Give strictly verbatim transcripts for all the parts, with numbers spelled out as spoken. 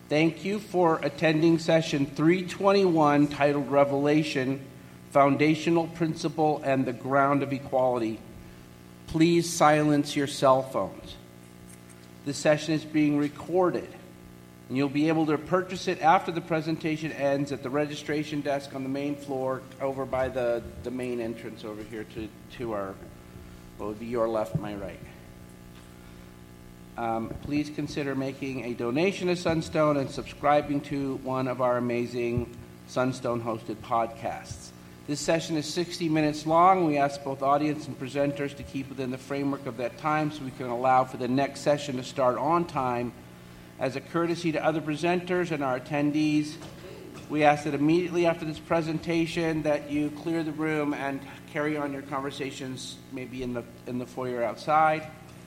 Thank you for attending session three twenty-one titled Revelation, Foundational Principle and the Ground of Equality. Please silence your cell phones. This session is being recorded, and you'll be able to purchase it after the presentation ends at the registration desk on the main floor over by the, the main entrance over here to, to our, what would be your left, my right. Um, please consider making a donation to Sunstone and subscribing to one of our amazing Sunstone-hosted podcasts. This session is sixty minutes long. We ask both audience and presenters to keep within the framework of that time so we can allow for the next session to start on time. As a courtesy to other presenters and our attendees, we ask that immediately after this presentation that you clear the room and carry on your conversations maybe in the, in the foyer outside.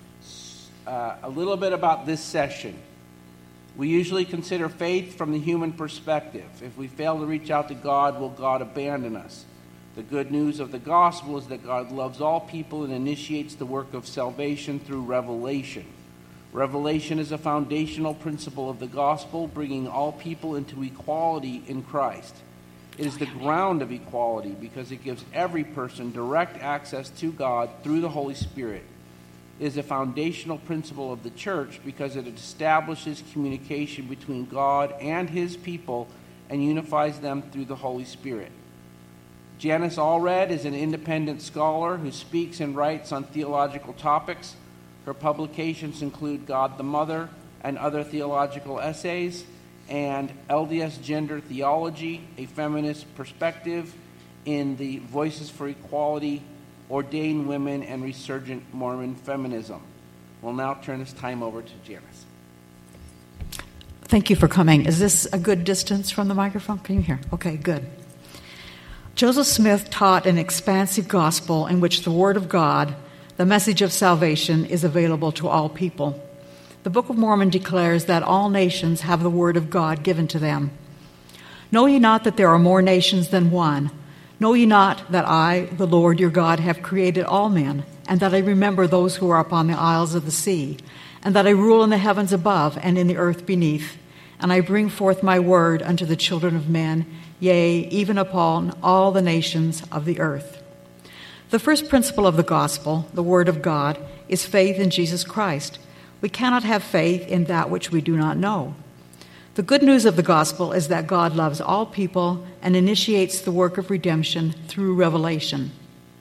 Uh, a little bit about this session. We usually consider faith from the human perspective. If we fail to reach out to God, will God abandon us? The good news of the gospel is that God loves all people and initiates the work of salvation through revelation. Revelation is a foundational principle of the gospel, bringing all people into equality in Christ. It is the ground of equality because it gives every person direct access to God through the Holy Spirit. It is a foundational principle of the church because it establishes communication between God and his people and unifies them through the Holy Spirit. Janice Allred is an independent scholar who speaks and writes on theological topics. Her publications include God the Mother and Other Theological Essays, and L D S Gender Theology, a Feminist Perspective in the Voices for Equality, Ordained Women, and Resurgent Mormon Feminism. We'll now turn this time over to Janice. Thank you for coming. Is this a good distance from the microphone? Can you hear? Okay, good. Joseph Smith taught an expansive gospel in which the Word of God, the message of salvation, is available to all people. The Book of Mormon declares that all nations have the Word of God given to them. Know ye not that there are more nations than one? Know ye not that I, the Lord your God, have created all men, and that I remember those who are upon the isles of the sea, and that I rule in the heavens above and in the earth beneath, and I bring forth my word unto the children of men, yea, even upon all the nations of the earth. The first principle of the gospel, the word of God, is faith in Jesus Christ. We cannot have faith in that which we do not know. The good news of the gospel is that God loves all people and initiates the work of redemption through revelation.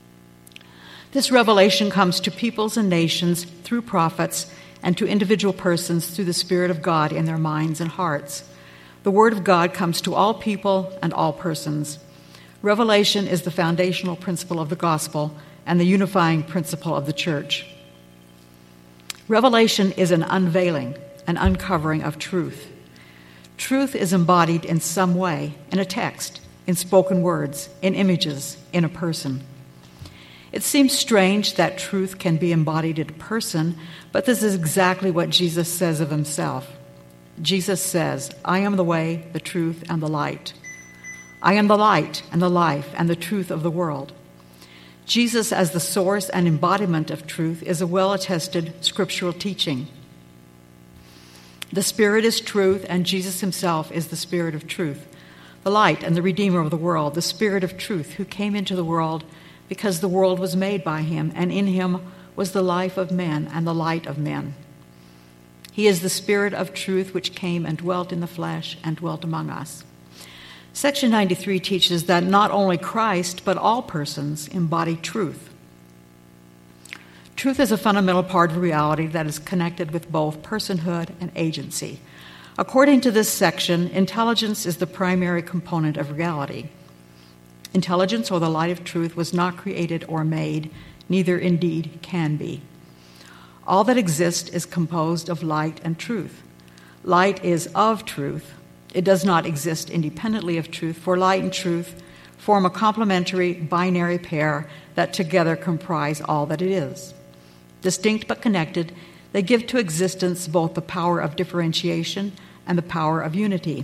This revelation comes to peoples and nations through prophets and to individual persons through the Spirit of God in their minds and hearts. The Word of God comes to all people and all persons. Revelation is the foundational principle of the gospel and the unifying principle of the church. Revelation is an unveiling, an uncovering of truth. Truth is embodied in some way, in a text, in spoken words, in images, in a person. It seems strange that truth can be embodied in a person, but this is exactly what Jesus says of himself. Jesus says, I am the way, the truth, and the light. I am the light and the life and the truth of the world. Jesus, as the source and embodiment of truth, is a well-attested scriptural teaching. The Spirit is truth, and Jesus himself is the Spirit of truth, the light and the Redeemer of the world, the Spirit of truth, who came into the world because the world was made by him, and in him was the life of men and the light of men. He is the Spirit of truth which came and dwelt in the flesh and dwelt among us. Section ninety-three teaches that not only Christ, but all persons embody truth. Truth is a fundamental part of reality that is connected with both personhood and agency. According to this section, intelligence is the primary component of reality. Intelligence, or the light of truth, was not created or made, neither indeed can be. All that exists is composed of light and truth. Light is of truth. It does not exist independently of truth, for light and truth form a complementary binary pair that together comprise all that it is. Distinct but connected, they give to existence both the power of differentiation and the power of unity.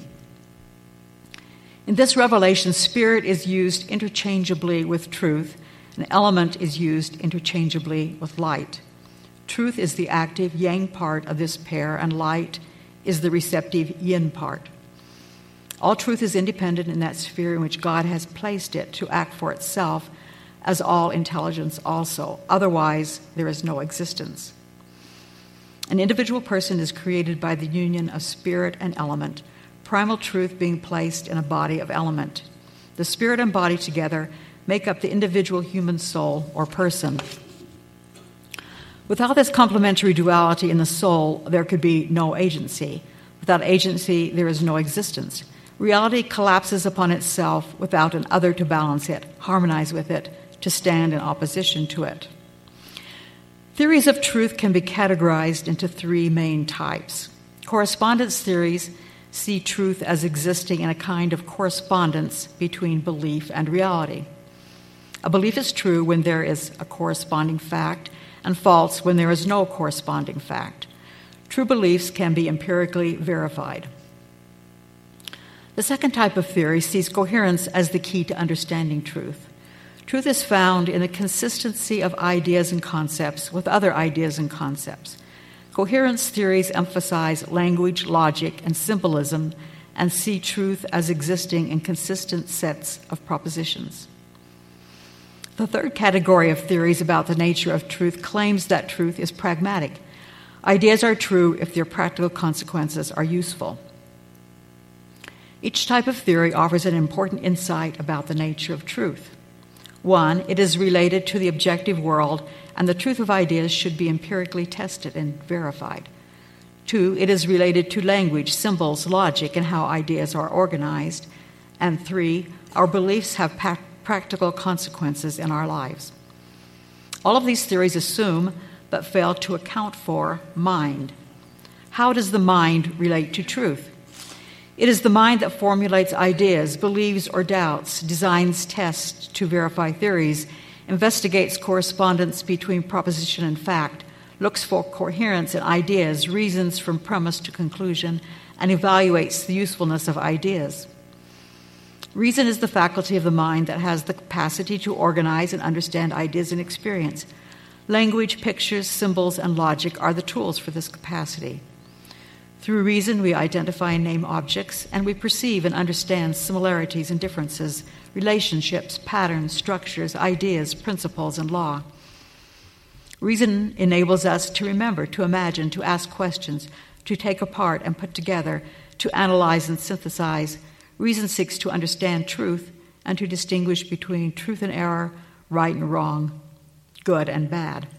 In this revelation, spirit is used interchangeably with truth, and element is used interchangeably with light. Truth is the active yang part of this pair, and light is the receptive yin part. All truth is independent in that sphere in which God has placed it to act for itself, as all intelligence also. Otherwise, there is no existence. An individual person is created by the union of spirit and element, primal truth being placed in a body of element. The spirit and body together make up the individual human soul or person. Without this complementary duality in the soul, there could be no agency. Without agency, there is no existence. Reality collapses upon itself without an other to balance it, harmonize with it, to stand in opposition to it. Theories of truth can be categorized into three main types. Correspondence theories see truth as existing in a kind of correspondence between belief and reality. A belief is true when there is a corresponding fact, and false when there is no corresponding fact. True beliefs can be empirically verified. The second type of theory sees coherence as the key to understanding truth. Truth is found in the consistency of ideas and concepts with other ideas and concepts. Coherence theories emphasize language, logic, and symbolism and see truth as existing in consistent sets of propositions. The third category of theories about the nature of truth claims that truth is pragmatic. Ideas are true if their practical consequences are useful. Each type of theory offers an important insight about the nature of truth. One, it is related to the objective world, and the truth of ideas should be empirically tested and verified. Two, it is related to language, symbols, logic, and how ideas are organized. And three, our beliefs have pa- practical consequences in our lives. All of these theories assume, but fail to account for, mind. How does the mind relate to truth? It is the mind that formulates ideas, believes or doubts, designs tests to verify theories, investigates correspondence between proposition and fact, looks for coherence in ideas, reasons from premise to conclusion, and evaluates the usefulness of ideas. Reason is the faculty of the mind that has the capacity to organize and understand ideas and experience. Language, pictures, symbols, and logic are the tools for this capacity. Through reason, we identify and name objects, and we perceive and understand similarities and differences, relationships, patterns, structures, ideas, principles, and law. Reason enables us to remember, to imagine, to ask questions, to take apart and put together, to analyze and synthesize. Reason seeks to understand truth and to distinguish between truth and error, right and wrong, good and bad.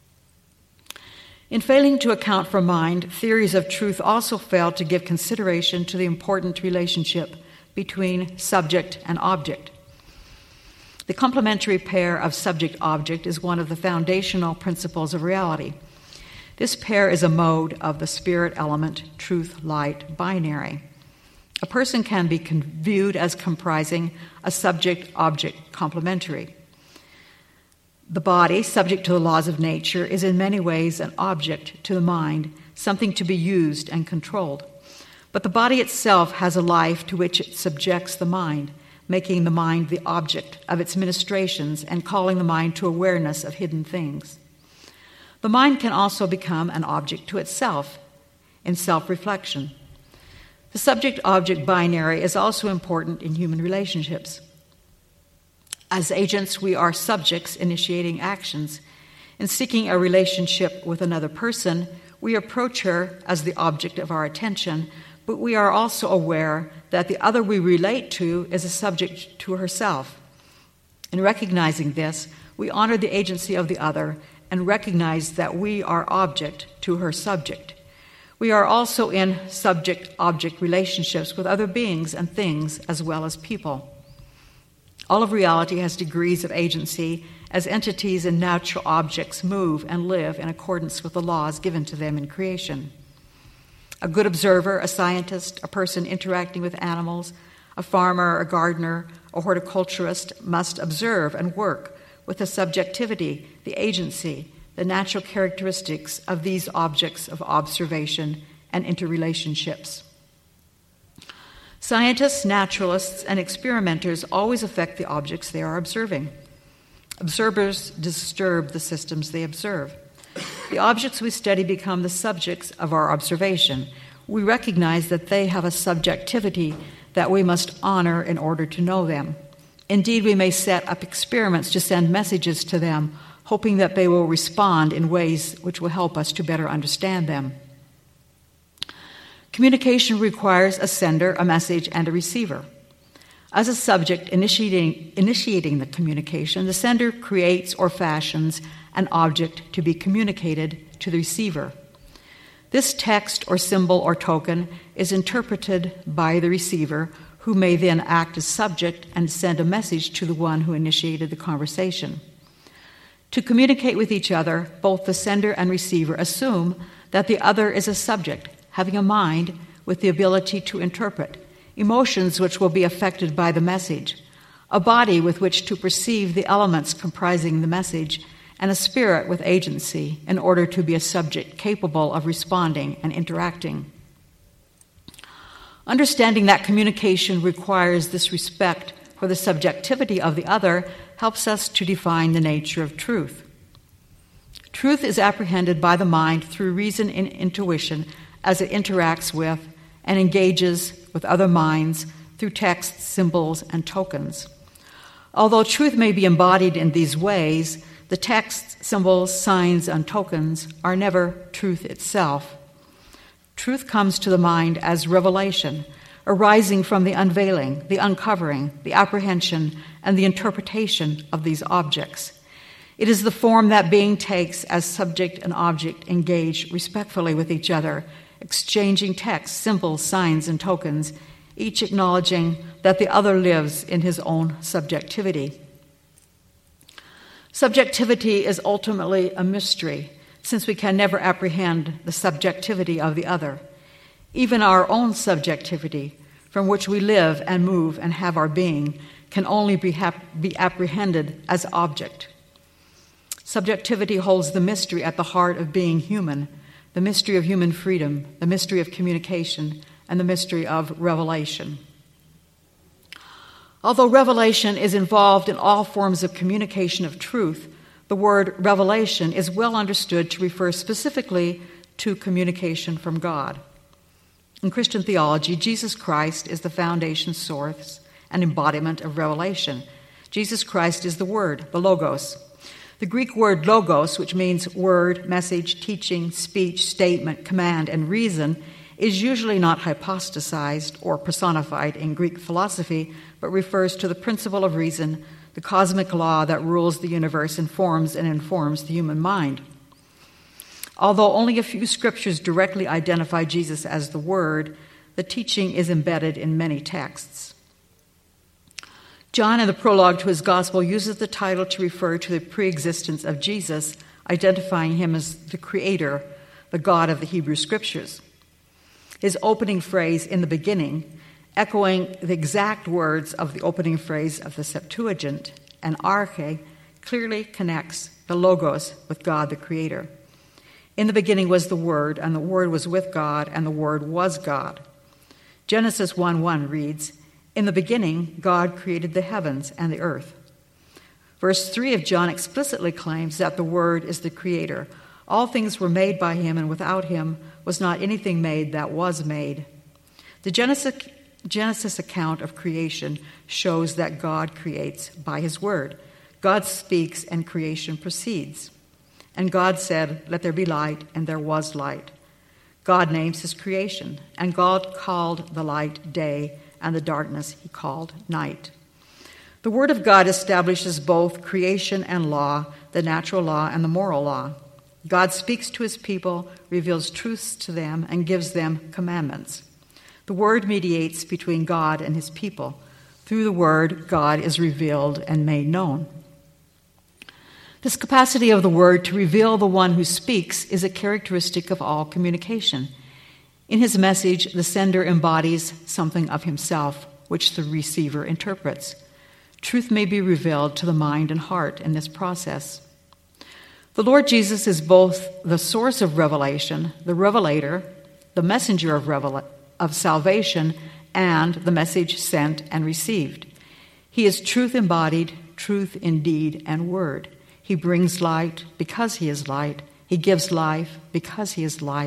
In failing to account for mind, theories of truth also fail to give consideration to the important relationship between subject and object. The complementary pair of subject-object is one of the foundational principles of reality. This pair is a mode of the spirit element, truth-light binary. A person can be viewed as comprising a subject-object complementary. The body, subject to the laws of nature, is in many ways an object to the mind, something to be used and controlled. But the body itself has a life to which it subjects the mind, making the mind the object of its ministrations and calling the mind to awareness of hidden things. The mind can also become an object to itself in self-reflection. The subject-object binary is also important in human relationships. As agents, we are subjects initiating actions. In seeking a relationship with another person, we approach her as the object of our attention, but we are also aware that the other we relate to is a subject to herself. In recognizing this, we honor the agency of the other and recognize that we are object to her subject. We are also in subject-object relationships with other beings and things as well as people. All of reality has degrees of agency as entities and natural objects move and live in accordance with the laws given to them in creation. A good observer, a scientist, a person interacting with animals, a farmer, a gardener, a horticulturist must observe and work with the subjectivity, the agency, the natural characteristics of these objects of observation and interrelationships. Scientists, naturalists, and experimenters always affect the objects they are observing. Observers disturb the systems they observe. The objects we study become the subjects of our observation. we recognize that they have a subjectivity that we must honor in order to know them. Indeed, we may set up experiments to send messages to them, hoping that they will respond in ways which will help us to better understand them. Communication requires a sender, a message, and a receiver. As a subject initiating, initiating the communication, the sender creates or fashions an object to be communicated to the receiver. This text or symbol or token is interpreted by the receiver, who may then act as subject and send a message to the one who initiated the conversation. To communicate with each other, both the sender and receiver assume that the other is a subject, having a mind with the ability to interpret, emotions which will be affected by the message, a body with which to perceive the elements comprising the message, and a spirit with agency in order to be a subject capable of responding and interacting. Understanding that communication requires this respect for the subjectivity of the other helps us to define the nature of truth. Truth is apprehended by the mind through reason and intuition as it interacts with and engages with other minds through texts, symbols, and tokens. Although truth may be embodied in these ways, the texts, symbols, signs, and tokens are never truth itself. Truth comes to the mind as revelation, arising from the unveiling, the uncovering, the apprehension, and the interpretation of these objects. It is the form that being takes as subject and object engage respectfully with each other, exchanging texts, symbols, signs, and tokens, each acknowledging that the other lives in his own subjectivity. Subjectivity is ultimately a mystery, since we can never apprehend the subjectivity of the other. Even our own subjectivity, from which we live and move and have our being, can only be, hap- be apprehended as object. Subjectivity holds the mystery at the heart of being human, the mystery of human freedom, the mystery of communication, and the mystery of revelation. Although revelation is involved in all forms of communication of truth, the word revelation is well understood to refer specifically to communication from God. In Christian theology, Jesus Christ is the foundation, source, and embodiment of revelation. Jesus Christ is the Word, the Logos. The Greek word logos, which means word, message, teaching, speech, statement, command, and reason, is usually not hypostasized or personified in Greek philosophy, but refers to the principle of reason, the cosmic law that rules the universe and forms and informs the human mind. Although only a few scriptures directly identify Jesus as the Word, the teaching is embedded in many texts. John, in the prologue to his gospel, uses the title to refer to the pre-existence of Jesus, identifying him as the Creator, the God of the Hebrew Scriptures. His opening phrase, "in the beginning," echoing the exact words of the opening phrase of the Septuagint, and arche, clearly connects the Logos with God the Creator. In the beginning was the Word, and the Word was with God, and the Word was God. Genesis one one reads, "In the beginning, God created the heavens and the earth." Verse three of John explicitly claims that the Word is the Creator. All things were made by him, and without him was not anything made that was made. The Genesis, Genesis account of creation shows that God creates by his word. God speaks, and creation proceeds. And God said, "Let there be light," and there was light. God names his creation, and God called the light day, and the darkness he called night. The Word of God establishes both creation and law, the natural law and the moral law. God speaks to his people, reveals truths to them, and gives them commandments. The Word mediates between God and his people. Through the Word, God is revealed and made known. This capacity of the Word to reveal the one who speaks is a characteristic of all communication. In his message, the sender embodies something of himself, which the receiver interprets. Truth may be revealed to the mind and heart in this process. The Lord Jesus is both the source of revelation, the revelator, the messenger of, revel- of salvation, and the message sent and received. He is truth embodied, truth in deed and word. He brings light because he is light. He gives life because he is life.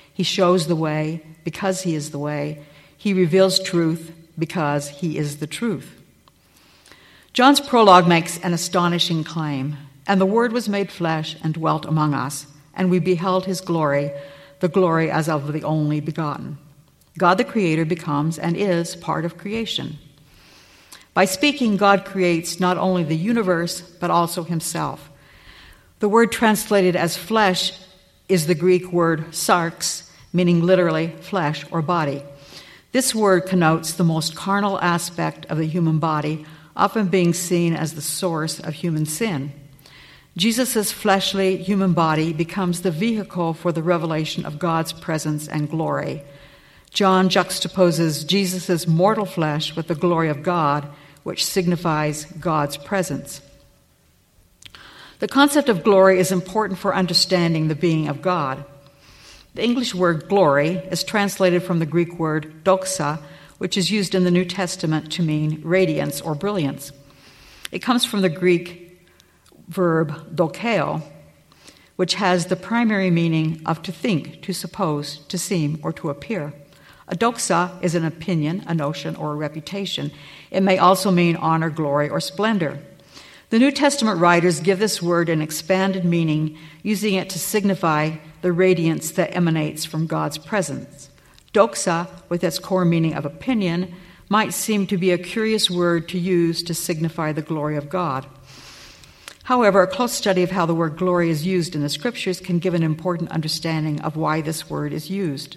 He shows the way because he is the way. He reveals truth because he is the truth. John's prologue makes an astonishing claim. And the Word was made flesh and dwelt among us, and we beheld his glory, the glory as of the only begotten. God the Creator becomes and is part of creation. By speaking, God creates not only the universe, but also himself. The word translated as flesh is the Greek word sarx, meaning literally flesh or body. This word connotes the most carnal aspect of the human body, often being seen as the source of human sin. Jesus' fleshly human body becomes the vehicle for the revelation of God's presence and glory. John juxtaposes Jesus' mortal flesh with the glory of God, which signifies God's presence. The concept of glory is important for understanding the being of God. The English word glory is translated from the Greek word doxa, which is used in the New Testament to mean radiance or brilliance. It comes from the Greek verb dokeo, which has the primary meaning of to think, to suppose, to seem, or to appear. A doxa is an opinion, a notion, or a reputation. It may also mean honor, glory, or splendor. The New Testament writers give this word an expanded meaning, using it to signify the radiance that emanates from God's presence. Doxa, with its core meaning of opinion, might seem to be a curious word to use to signify the glory of God. However, a close study of how the word glory is used in the Scriptures can give an important understanding of why this word is used.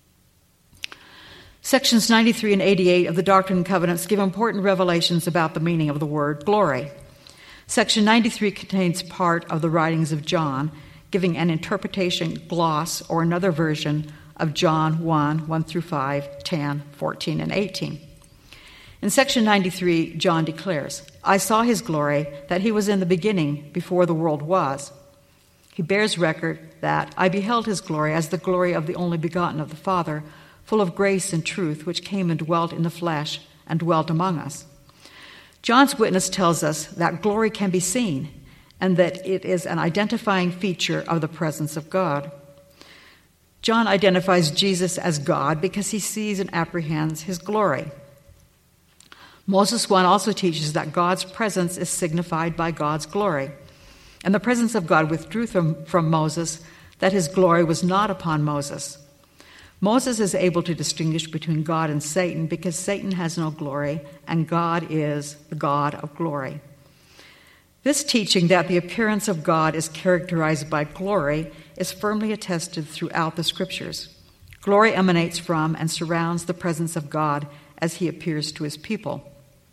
Sections ninety-three and eighty-eight of the Doctrine and Covenants give important revelations about the meaning of the word glory. Section ninety-three contains part of the writings of John, giving an interpretation gloss or another version of John one, one through five, ten, fourteen, and eighteen. In section ninety-three, John declares, I saw his glory, that he was in the beginning, before the world was. He bears record that I beheld his glory as the glory of the only begotten of the Father, full of grace and truth, which came and dwelt in the flesh and dwelt among us. John's witness tells us that glory can be seen and that it is an identifying feature of the presence of God. John identifies Jesus as God because he sees and apprehends his glory. Moses one also teaches that God's presence is signified by God's glory. And the presence of God withdrew from, from Moses, that his glory was not upon Moses. Moses is able to distinguish between God and Satan because Satan has no glory and God is the God of glory. This teaching that the appearance of God is characterized by glory is firmly attested throughout the Scriptures. Glory emanates from and surrounds the presence of God as he appears to his people.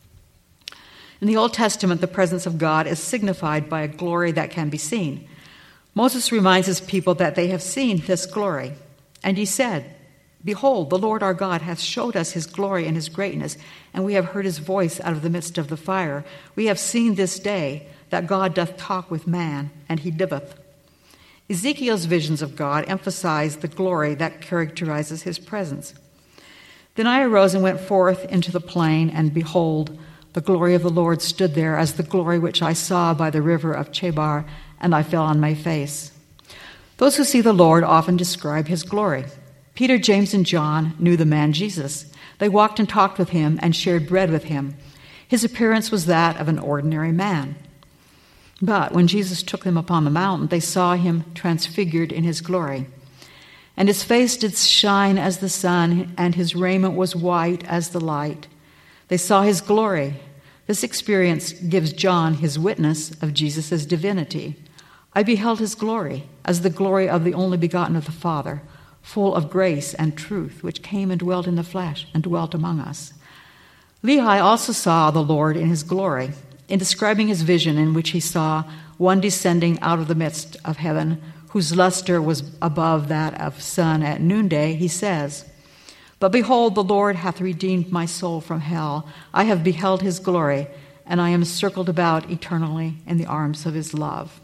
In the Old Testament, the presence of God is signified by a glory that can be seen. Moses reminds his people that they have seen this glory. And he said, Behold, the Lord our God hath showed us his glory and his greatness, and we have heard his voice out of the midst of the fire. We have seen this day that God doth talk with man, and he liveth. Ezekiel's visions of God emphasize the glory that characterizes his presence. Then I arose and went forth into the plain, and behold, the glory of the Lord stood there as the glory which I saw by the river of Chebar, and I fell on my face. Those who see the Lord often describe his glory. Peter, James, and John knew the man Jesus. They walked and talked with him and shared bread with him. His appearance was that of an ordinary man. But when Jesus took them upon the mountain, they saw him transfigured in his glory. And his face did shine as the sun, and his raiment was white as the light. They saw his glory. This experience gives John his witness of Jesus' divinity. I beheld his glory as the glory of the only begotten of the Father, full of grace and truth, which came and dwelt in the flesh and dwelt among us. Lehi also saw the Lord in his glory. In describing his vision, in which he saw one descending out of the midst of heaven, whose luster was above that of sun at noonday, he says, But behold, the Lord hath redeemed my soul from hell. I have beheld his glory, and I am circled about eternally in the arms of his love.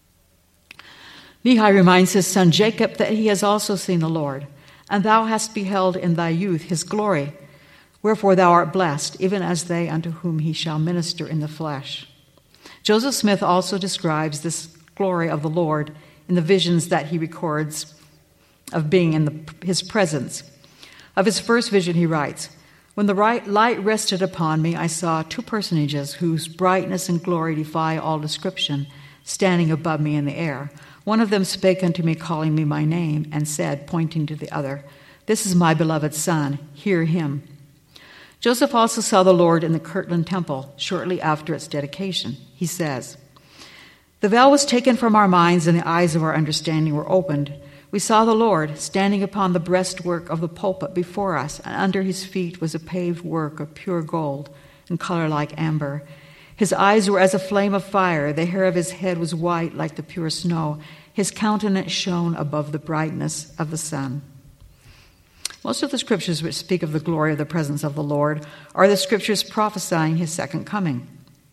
Lehi reminds his son Jacob that he has also seen the Lord, and thou hast beheld in thy youth his glory. Wherefore thou art blessed, even as they unto whom he shall minister in the flesh. Joseph Smith also describes this glory of the Lord in the visions that he records of being in the, his presence. Of his first vision, he writes, "When the right light rested upon me, I saw two personages whose brightness and glory defy all description, standing above me in the air. One of them spake unto me, calling me my name, and said, pointing to the other, This is my beloved Son, hear him." Joseph also saw the Lord in the Kirtland Temple shortly after its dedication. He says, "The veil was taken from our minds, and the eyes of our understanding were opened. We saw the Lord standing upon the breastwork of the pulpit before us, and under his feet was a paved work of pure gold in color like amber. His eyes were as a flame of fire. The hair of his head was white like the pure snow. His countenance shone above the brightness of the sun." Most of the scriptures which speak of the glory of the presence of the Lord are the scriptures prophesying his second coming.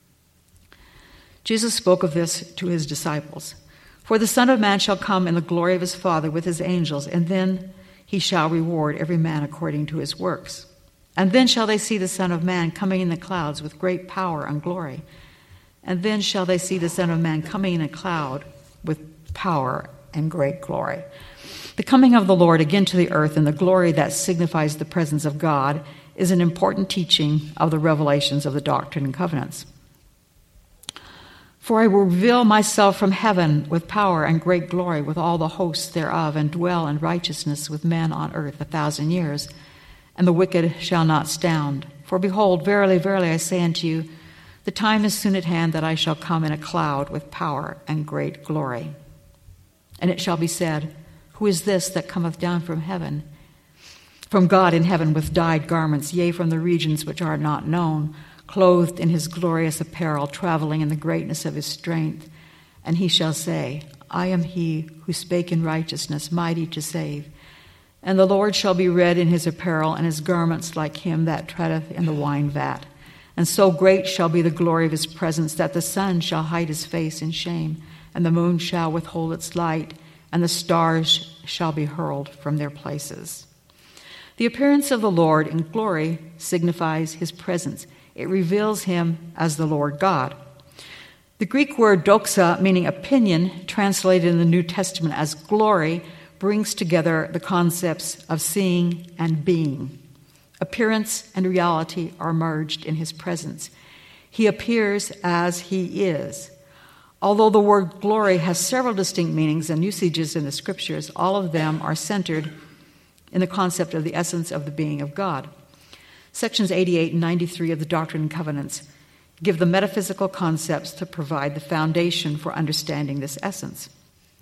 Jesus spoke of this to his disciples. "For the Son of Man shall come in the glory of his Father with his angels, and then he shall reward every man according to his works. And then shall they see the Son of Man coming in the clouds with great power and glory. And then shall they see the Son of Man coming in a cloud with power and great glory." The coming of the Lord again to the earth and the glory that signifies the presence of God is an important teaching of the revelations of the Doctrine and Covenants. "For I will reveal myself from heaven with power and great glory with all the hosts thereof, and dwell in righteousness with men on earth a thousand years, and the wicked shall not stand. For behold, verily, verily, I say unto you, the time is soon at hand that I shall come in a cloud with power and great glory. And it shall be said, Who is this that cometh down from heaven, from God in heaven with dyed garments, yea, from the regions which are not known, clothed in his glorious apparel, traveling in the greatness of his strength? And he shall say, I am he who spake in righteousness, mighty to save. And the Lord shall be read in his apparel, and his garments like him that treadeth in the wine vat. And so great shall be the glory of his presence, that the sun shall hide his face in shame, and the moon shall withhold its light, and the stars shall be hurled from their places." The appearance of the Lord in glory signifies his presence. It reveals him as the Lord God. The Greek word doxa, meaning opinion, translated in the New Testament as glory, brings together the concepts of seeing and being. Appearance and reality are merged in his presence. He appears as he is. Although the word glory has several distinct meanings and usages in the scriptures, all of them are centered in the concept of the essence of the being of God. Sections eighty-eight and ninety-three of the Doctrine and Covenants give the metaphysical concepts to provide the foundation for understanding this essence.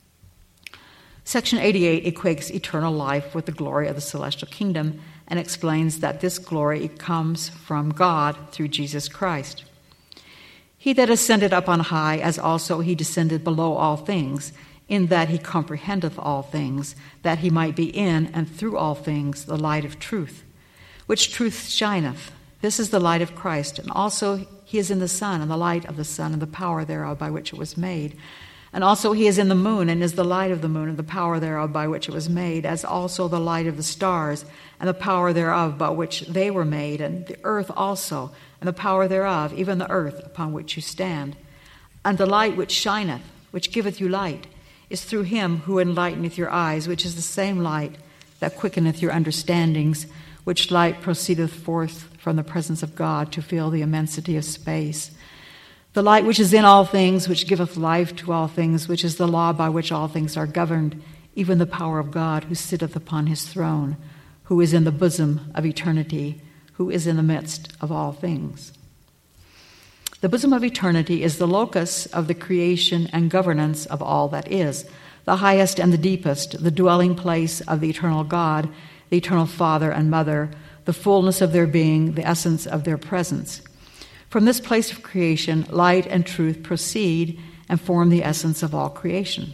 Section eighty-eight equates eternal life with the glory of the celestial kingdom and explains that this glory comes from God through Jesus Christ. "He that ascended up on high, as also he descended below all things, in that he comprehendeth all things, that he might be in and through all things the light of truth, which truth shineth. This is the light of Christ, and also he is in the sun, and the light of the sun, and the power thereof by which it was made. And also he is in the moon, and is the light of the moon, and the power thereof by which it was made, as also the light of the stars, and the power thereof by which they were made, and the earth also, and the power thereof, even the earth upon which you stand. And the light which shineth, which giveth you light, is through him who enlighteneth your eyes, which is the same light that quickeneth your understandings, which light proceedeth forth from the presence of God to fill the immensity of space. The light which is in all things, which giveth life to all things, which is the law by which all things are governed, even the power of God who sitteth upon his throne, who is in the bosom of eternity, who is in the midst of all things." The bosom of eternity is the locus of the creation and governance of all that is, the highest and the deepest, the dwelling place of the eternal God, the eternal Father and Mother, the fullness of their being, the essence of their presence. From this place of creation, light and truth proceed and form the essence of all creation.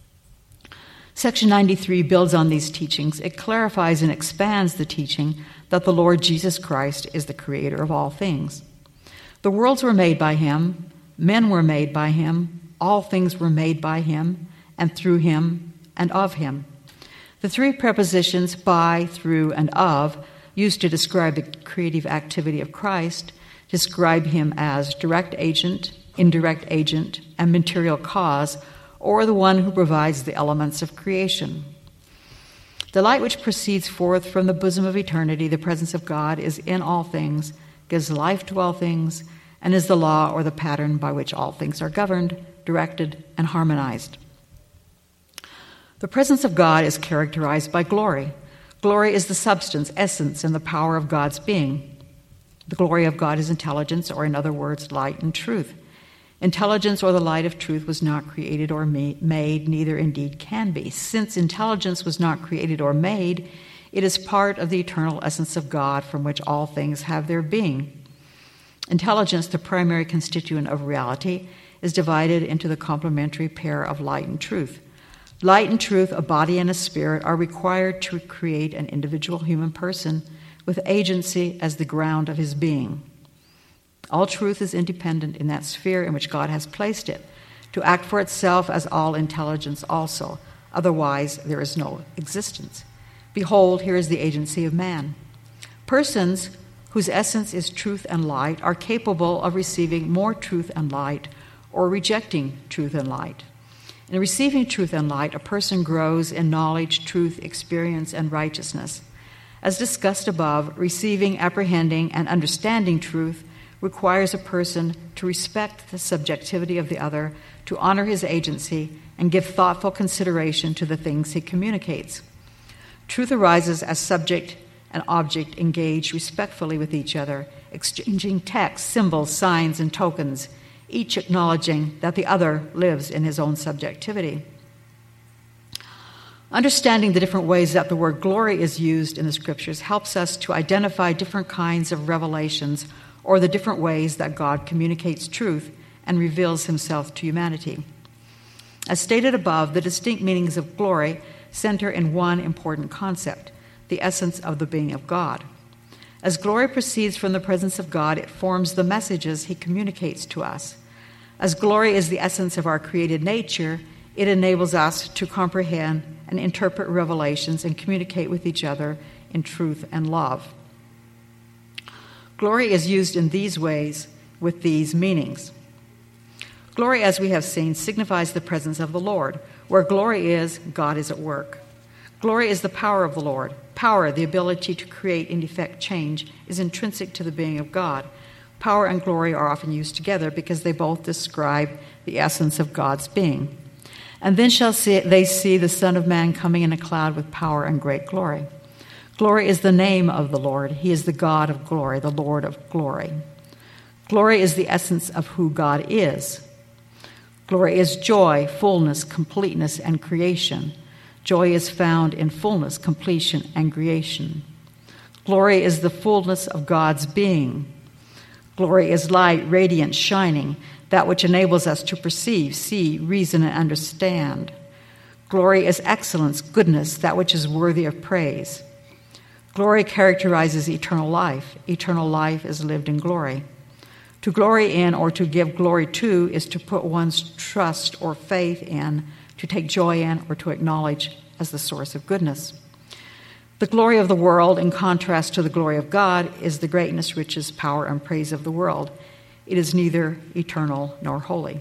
Section ninety-three builds on these teachings. It clarifies and expands the teaching that the Lord Jesus Christ is the creator of all things. The worlds were made by him, men were made by him, all things were made by him, and through him, and of him. The three prepositions by, through, and of, used to describe the creative activity of Christ, describe him as direct agent, indirect agent, and material cause, or the one who provides the elements of creation. The light which proceeds forth from the bosom of eternity, the presence of God, is in all things, gives life to all things, and is the law or the pattern by which all things are governed, directed, and harmonized. The presence of God is characterized by glory. Glory is the substance, essence, and the power of God's being. The glory of God is intelligence, or in other words, light and truth. Intelligence or the light of truth was not created or made, neither indeed can be. Since intelligence was not created or made, it is part of the eternal essence of God from which all things have their being. Intelligence, the primary constituent of reality, is divided into the complementary pair of light and truth. Light and truth, a body and a spirit, are required to create an individual human person with agency as the ground of his being. All truth is independent in that sphere in which God has placed it, to act for itself as all intelligence also. Otherwise, there is no existence. Behold, here is the agency of man. Persons whose essence is truth and light are capable of receiving more truth and light or rejecting truth and light. In receiving truth and light, a person grows in knowledge, truth, experience, and righteousness. As discussed above, receiving, apprehending, and understanding truth requires a person to respect the subjectivity of the other, to honor his agency, and give thoughtful consideration to the things he communicates. Truth arises as subject and object engage respectfully with each other, exchanging texts, symbols, signs, and tokens, each acknowledging that the other lives in his own subjectivity. Understanding the different ways that the word glory is used in the Scriptures helps us to identify different kinds of revelations or the different ways that God communicates truth and reveals himself to humanity. As stated above, the distinct meanings of glory center in one important concept, the essence of the being of God. As glory proceeds from the presence of God, it forms the messages he communicates to us. As glory is the essence of our created nature, it enables us to comprehend and interpret revelations and communicate with each other in truth and love. Glory is used in these ways with these meanings. Glory, as we have seen, signifies the presence of the Lord. Where glory is, God is at work. Glory is the power of the Lord. Power, the ability to create and effect change, is intrinsic to the being of God. Power and glory are often used together because they both describe the essence of God's being. And then shall see, they see the Son of Man coming in a cloud with power and great glory. Glory is the name of the Lord. He is the God of glory, the Lord of glory. Glory is the essence of who God is. Glory is joy, fullness, completeness, and creation. Joy is found in fullness, completion, and creation. Glory is the fullness of God's being. Glory is light, radiant, shining, that which enables us to perceive, see, reason, and understand. Glory is excellence, goodness, that which is worthy of praise. Glory characterizes eternal life. Eternal life is lived in glory. To glory in or to give glory to is to put one's trust or faith in, to take joy in, or to acknowledge as the source of goodness. The glory of the world, in contrast to the glory of God, is the greatness, riches, power, and praise of the world. It is neither eternal nor holy.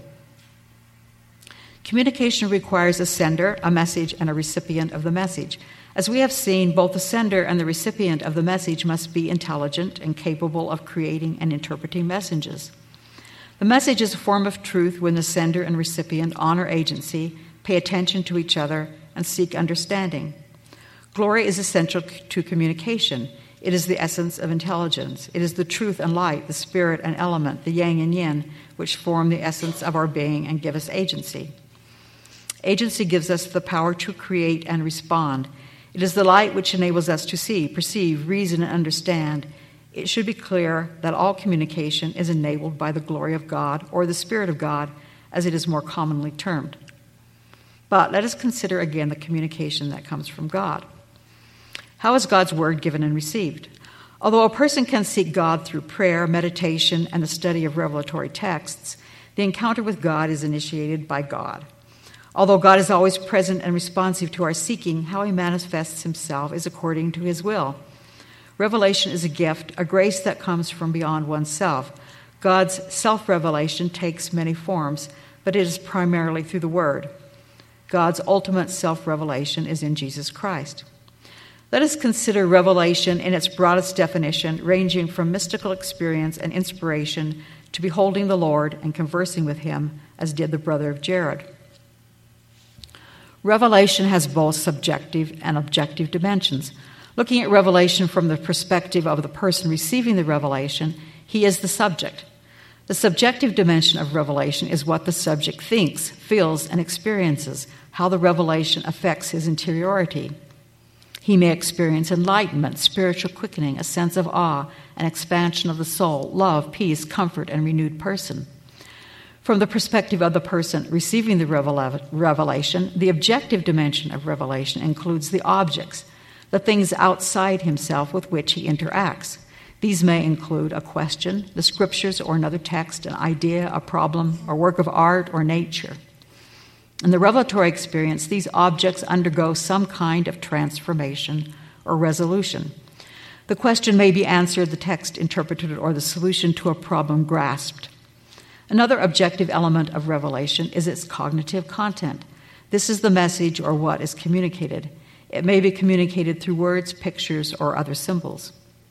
Communication requires a sender, a message, and a recipient of the message. As we have seen, both the sender and the recipient of the message must be intelligent and capable of creating and interpreting messages. The message is a form of truth when the sender and recipient honor agency, pay attention to each other, and seek understanding. Glory is essential to communication. It is the essence of intelligence. It is the truth and light, the spirit and element, the yang and yin, which form the essence of our being and give us agency. Agency gives us the power to create and respond. It is the light which enables us to see, perceive, reason, and understand. It should be clear that all communication is enabled by the glory of God, or the Spirit of God, as it is more commonly termed. But let us consider again the communication that comes from God. How is God's word given and received? Although a person can seek God through prayer, meditation, and the study of revelatory texts, the encounter with God is initiated by God. Although God is always present and responsive to our seeking, how he manifests himself is according to his will. Revelation is a gift, a grace that comes from beyond oneself. God's self-revelation takes many forms, but it is primarily through the Word. God's ultimate self-revelation is in Jesus Christ. Let us consider revelation in its broadest definition, ranging from mystical experience and inspiration to beholding the Lord and conversing with him, as did the brother of Jared. Revelation has both subjective and objective dimensions. Looking at revelation from the perspective of the person receiving the revelation, he is the subject. The subjective dimension of revelation is what the subject thinks, feels, and experiences, how the revelation affects his interiority. He may experience enlightenment, spiritual quickening, a sense of awe, an expansion of the soul, love, peace, comfort, and renewed person. From the perspective of the person receiving the revelation, the objective dimension of revelation includes the objects, the things outside himself with which he interacts. These may include a question, the scriptures or another text, an idea, a problem, a work of art, or nature. In the revelatory experience, these objects undergo some kind of transformation or resolution. The question may be answered, the text interpreted, or the solution to a problem grasped. Another objective element of revelation is its cognitive content. This is the message or what is communicated. It may be communicated through words, pictures, or other symbols.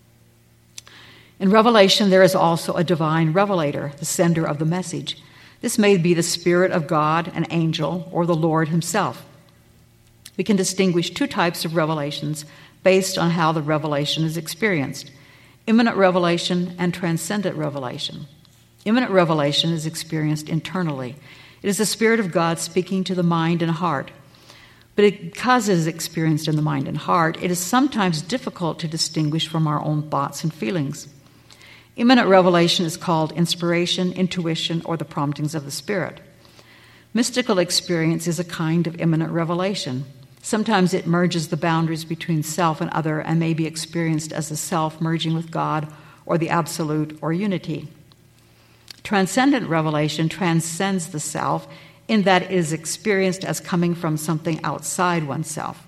In revelation, there is also a divine revelator, the sender of the message. This may be the Spirit of God, an angel, or the Lord himself. We can distinguish two types of revelations based on how the revelation is experienced: immanent revelation and transcendent revelation. Immanent revelation is experienced internally. It is the Spirit of God speaking to the mind and heart. But it, because it is experienced in the mind and heart, it is sometimes difficult to distinguish from our own thoughts and feelings. Immanent revelation is called inspiration, intuition, or the promptings of the Spirit. Mystical experience is a kind of immanent revelation. Sometimes it merges the boundaries between self and other and may be experienced as the self merging with God or the absolute or unity. Transcendent revelation transcends the self in that it is experienced as coming from something outside oneself.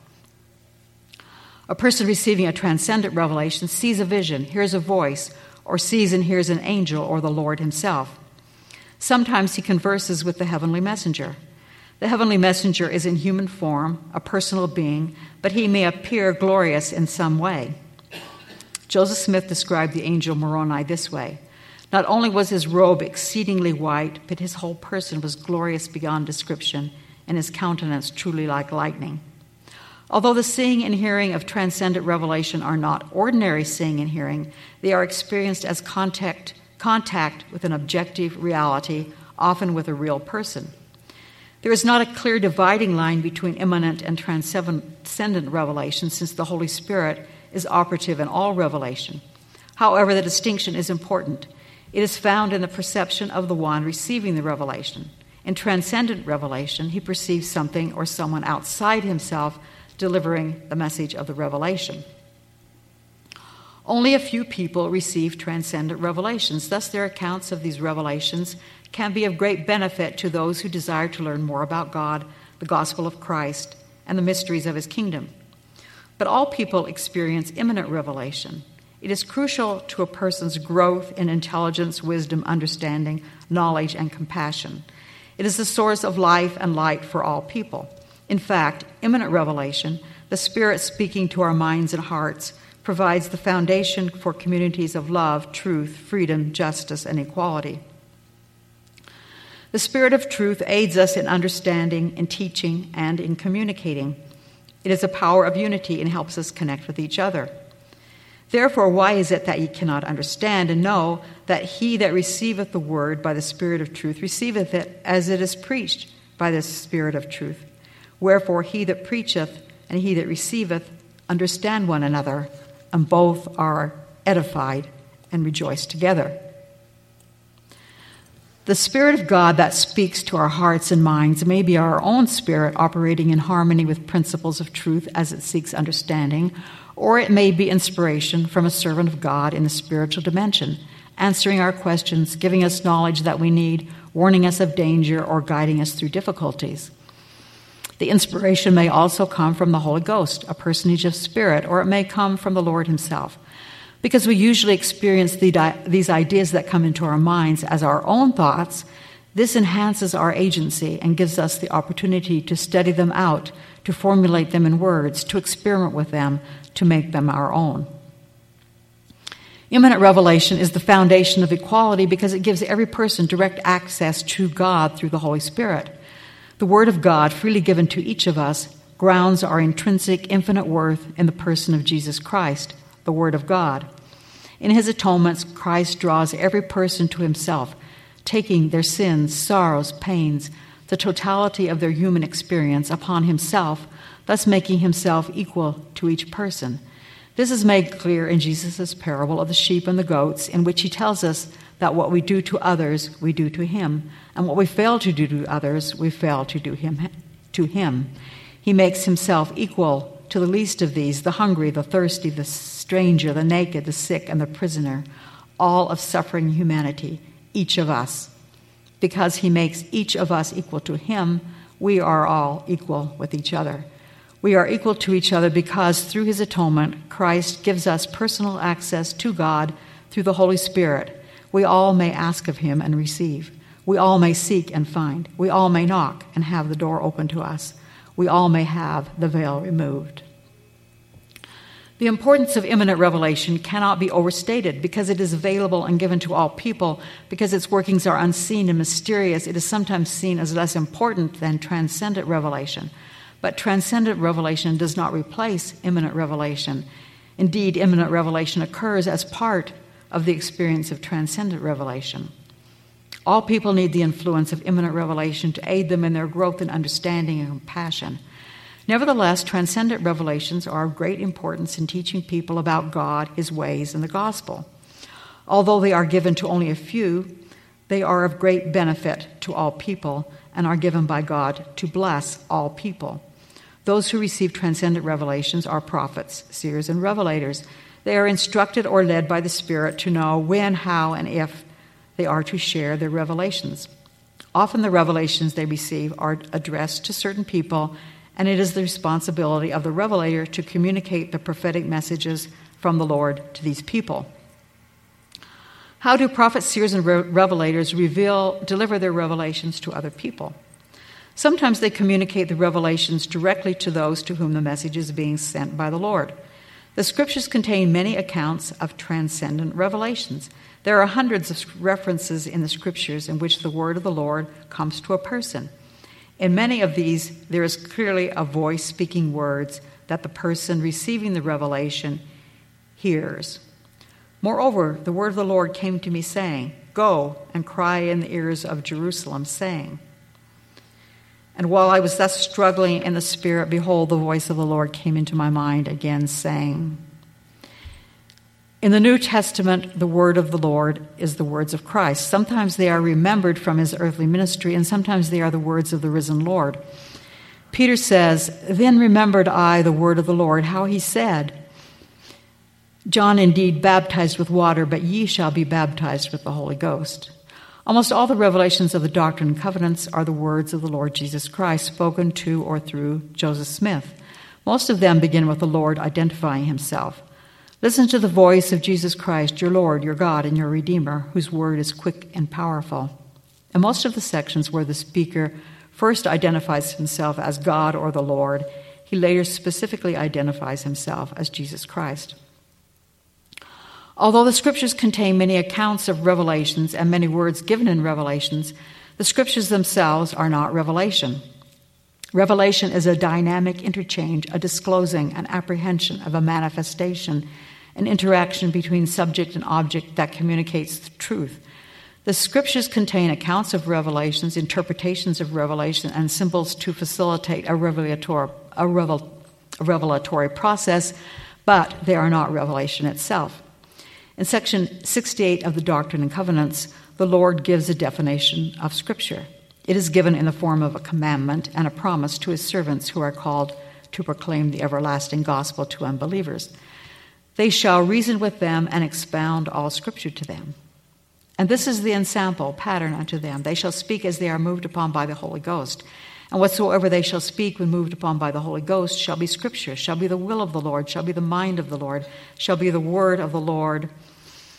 A person receiving a transcendent revelation sees a vision, hears a voice, or sees and hears an angel or the Lord himself. Sometimes he converses with the heavenly messenger. The heavenly messenger is in human form, a personal being, but he may appear glorious in some way. Joseph Smith described the angel Moroni this way: not only was his robe exceedingly white, but his whole person was glorious beyond description, and his countenance truly like lightning. Although the seeing and hearing of transcendent revelation are not ordinary seeing and hearing, they are experienced as contact, contact with an objective reality, often with a real person. There is not a clear dividing line between immanent and transcendent revelation, since the Holy Spirit is operative in all revelation. However, the distinction is important. It is found in the perception of the one receiving the revelation. In transcendent revelation, he perceives something or someone outside himself delivering the message of the revelation. Only a few people receive transcendent revelations. Thus, their accounts of these revelations can be of great benefit to those who desire to learn more about God, the gospel of Christ, and the mysteries of his kingdom. But all people experience immanent revelation. It is crucial to a person's growth in intelligence, wisdom, understanding, knowledge, and compassion. It is the source of life and light for all people. In fact, immanent revelation, the Spirit speaking to our minds and hearts, provides the foundation for communities of love, truth, freedom, justice, and equality. The Spirit of truth aids us in understanding, in teaching, and in communicating. It is a power of unity and helps us connect with each other. Therefore, why is it that ye cannot understand and know that he that receiveth the word by the Spirit of truth receiveth it as it is preached by the Spirit of truth? Wherefore he that preacheth and he that receiveth understand one another, and both are edified and rejoice together. The Spirit of God that speaks to our hearts and minds may be our own spirit operating in harmony with principles of truth as it seeks understanding, or it may be inspiration from a servant of God in the spiritual dimension, answering our questions, giving us knowledge that we need, warning us of danger, or guiding us through difficulties. The inspiration may also come from the Holy Ghost, a personage of spirit, or it may come from the Lord himself. Because we usually experience the, these ideas that come into our minds as our own thoughts, this enhances our agency and gives us the opportunity to study them out, to formulate them in words, to experiment with them, to make them our own. Immanent revelation is the foundation of equality because it gives every person direct access to God through the Holy Spirit. The Word of God, freely given to each of us, grounds our intrinsic infinite worth in the person of Jesus Christ, the Word of God. In his atonements, Christ draws every person to himself, taking their sins, sorrows, pains, the totality of their human experience upon himself, thus making himself equal to each person. This is made clear in Jesus' parable of the sheep and the goats, in which he tells us that what we do to others, we do to him, and what we fail to do to others, we fail to do him, to him. He makes himself equal to the least of these, the hungry, the thirsty, the stranger, the naked, the sick, and the prisoner, all of suffering humanity, each of us. Because he makes each of us equal to him, we are all equal with each other. We are equal to each other because through his atonement, Christ gives us personal access to God through the Holy Spirit. We all may ask of him and receive. We all may seek and find. We all may knock and have the door open to us. We all may have the veil removed. The importance of immanent revelation cannot be overstated because it is available and given to all people. Because its workings are unseen and mysterious, it is sometimes seen as less important than transcendent revelation. But transcendent revelation does not replace immanent revelation. Indeed, immanent revelation occurs as part of the experience of transcendent revelation. All people need the influence of immanent revelation to aid them in their growth in understanding and compassion. Nevertheless, transcendent revelations are of great importance in teaching people about God, his ways, and the gospel. Although they are given to only a few, they are of great benefit to all people and are given by God to bless all people. Those who receive transcendent revelations are prophets, seers, and revelators. They are instructed or led by the Spirit to know when, how, and if they are to share their revelations. Often the revelations they receive are addressed to certain people, and it is the responsibility of the revelator to communicate the prophetic messages from the Lord to these people. How do prophets, seers, and revelators reveal, deliver their revelations to other people? Sometimes they communicate the revelations directly to those to whom the message is being sent by the Lord. The scriptures contain many accounts of transcendent revelations. There are hundreds of references in the scriptures in which the word of the Lord comes to a person. In many of these, there is clearly a voice speaking words that the person receiving the revelation hears. Moreover, the word of the Lord came to me, saying, "Go and cry in the ears of Jerusalem, saying." And while I was thus struggling in the Spirit, behold, the voice of the Lord came into my mind again, saying. In the New Testament, the word of the Lord is the words of Christ. Sometimes they are remembered from his earthly ministry, and sometimes they are the words of the risen Lord. Peter says, "Then remembered I the word of the Lord, how he said, John indeed baptized with water, but ye shall be baptized with the Holy Ghost." Almost all the revelations of the Doctrine and Covenants are the words of the Lord Jesus Christ, spoken to or through Joseph Smith. Most of them begin with the Lord identifying himself. Listen to the voice of Jesus Christ, your Lord, your God, and your Redeemer, whose word is quick and powerful. In most of the sections where the speaker first identifies himself as God or the Lord, he later specifically identifies himself as Jesus Christ. Although the scriptures contain many accounts of revelations and many words given in revelations, the scriptures themselves are not revelation. Revelation is a dynamic interchange, a disclosing, an apprehension of a manifestation, an interaction between subject and object that communicates the truth. The scriptures contain accounts of revelations, interpretations of revelation, and symbols to facilitate a revelatory, a revel, a revelatory process, but they are not revelation itself. In section sixty-eight of the Doctrine and Covenants, the Lord gives a definition of Scripture. It is given in the form of a commandment and a promise to his servants who are called to proclaim the everlasting gospel to unbelievers. They shall reason with them and expound all Scripture to them. And this is the ensample, pattern unto them. They shall speak as they are moved upon by the Holy Ghost. And whatsoever they shall speak when moved upon by the Holy Ghost shall be Scripture, shall be the will of the Lord, shall be the mind of the Lord, shall be the word of the Lord,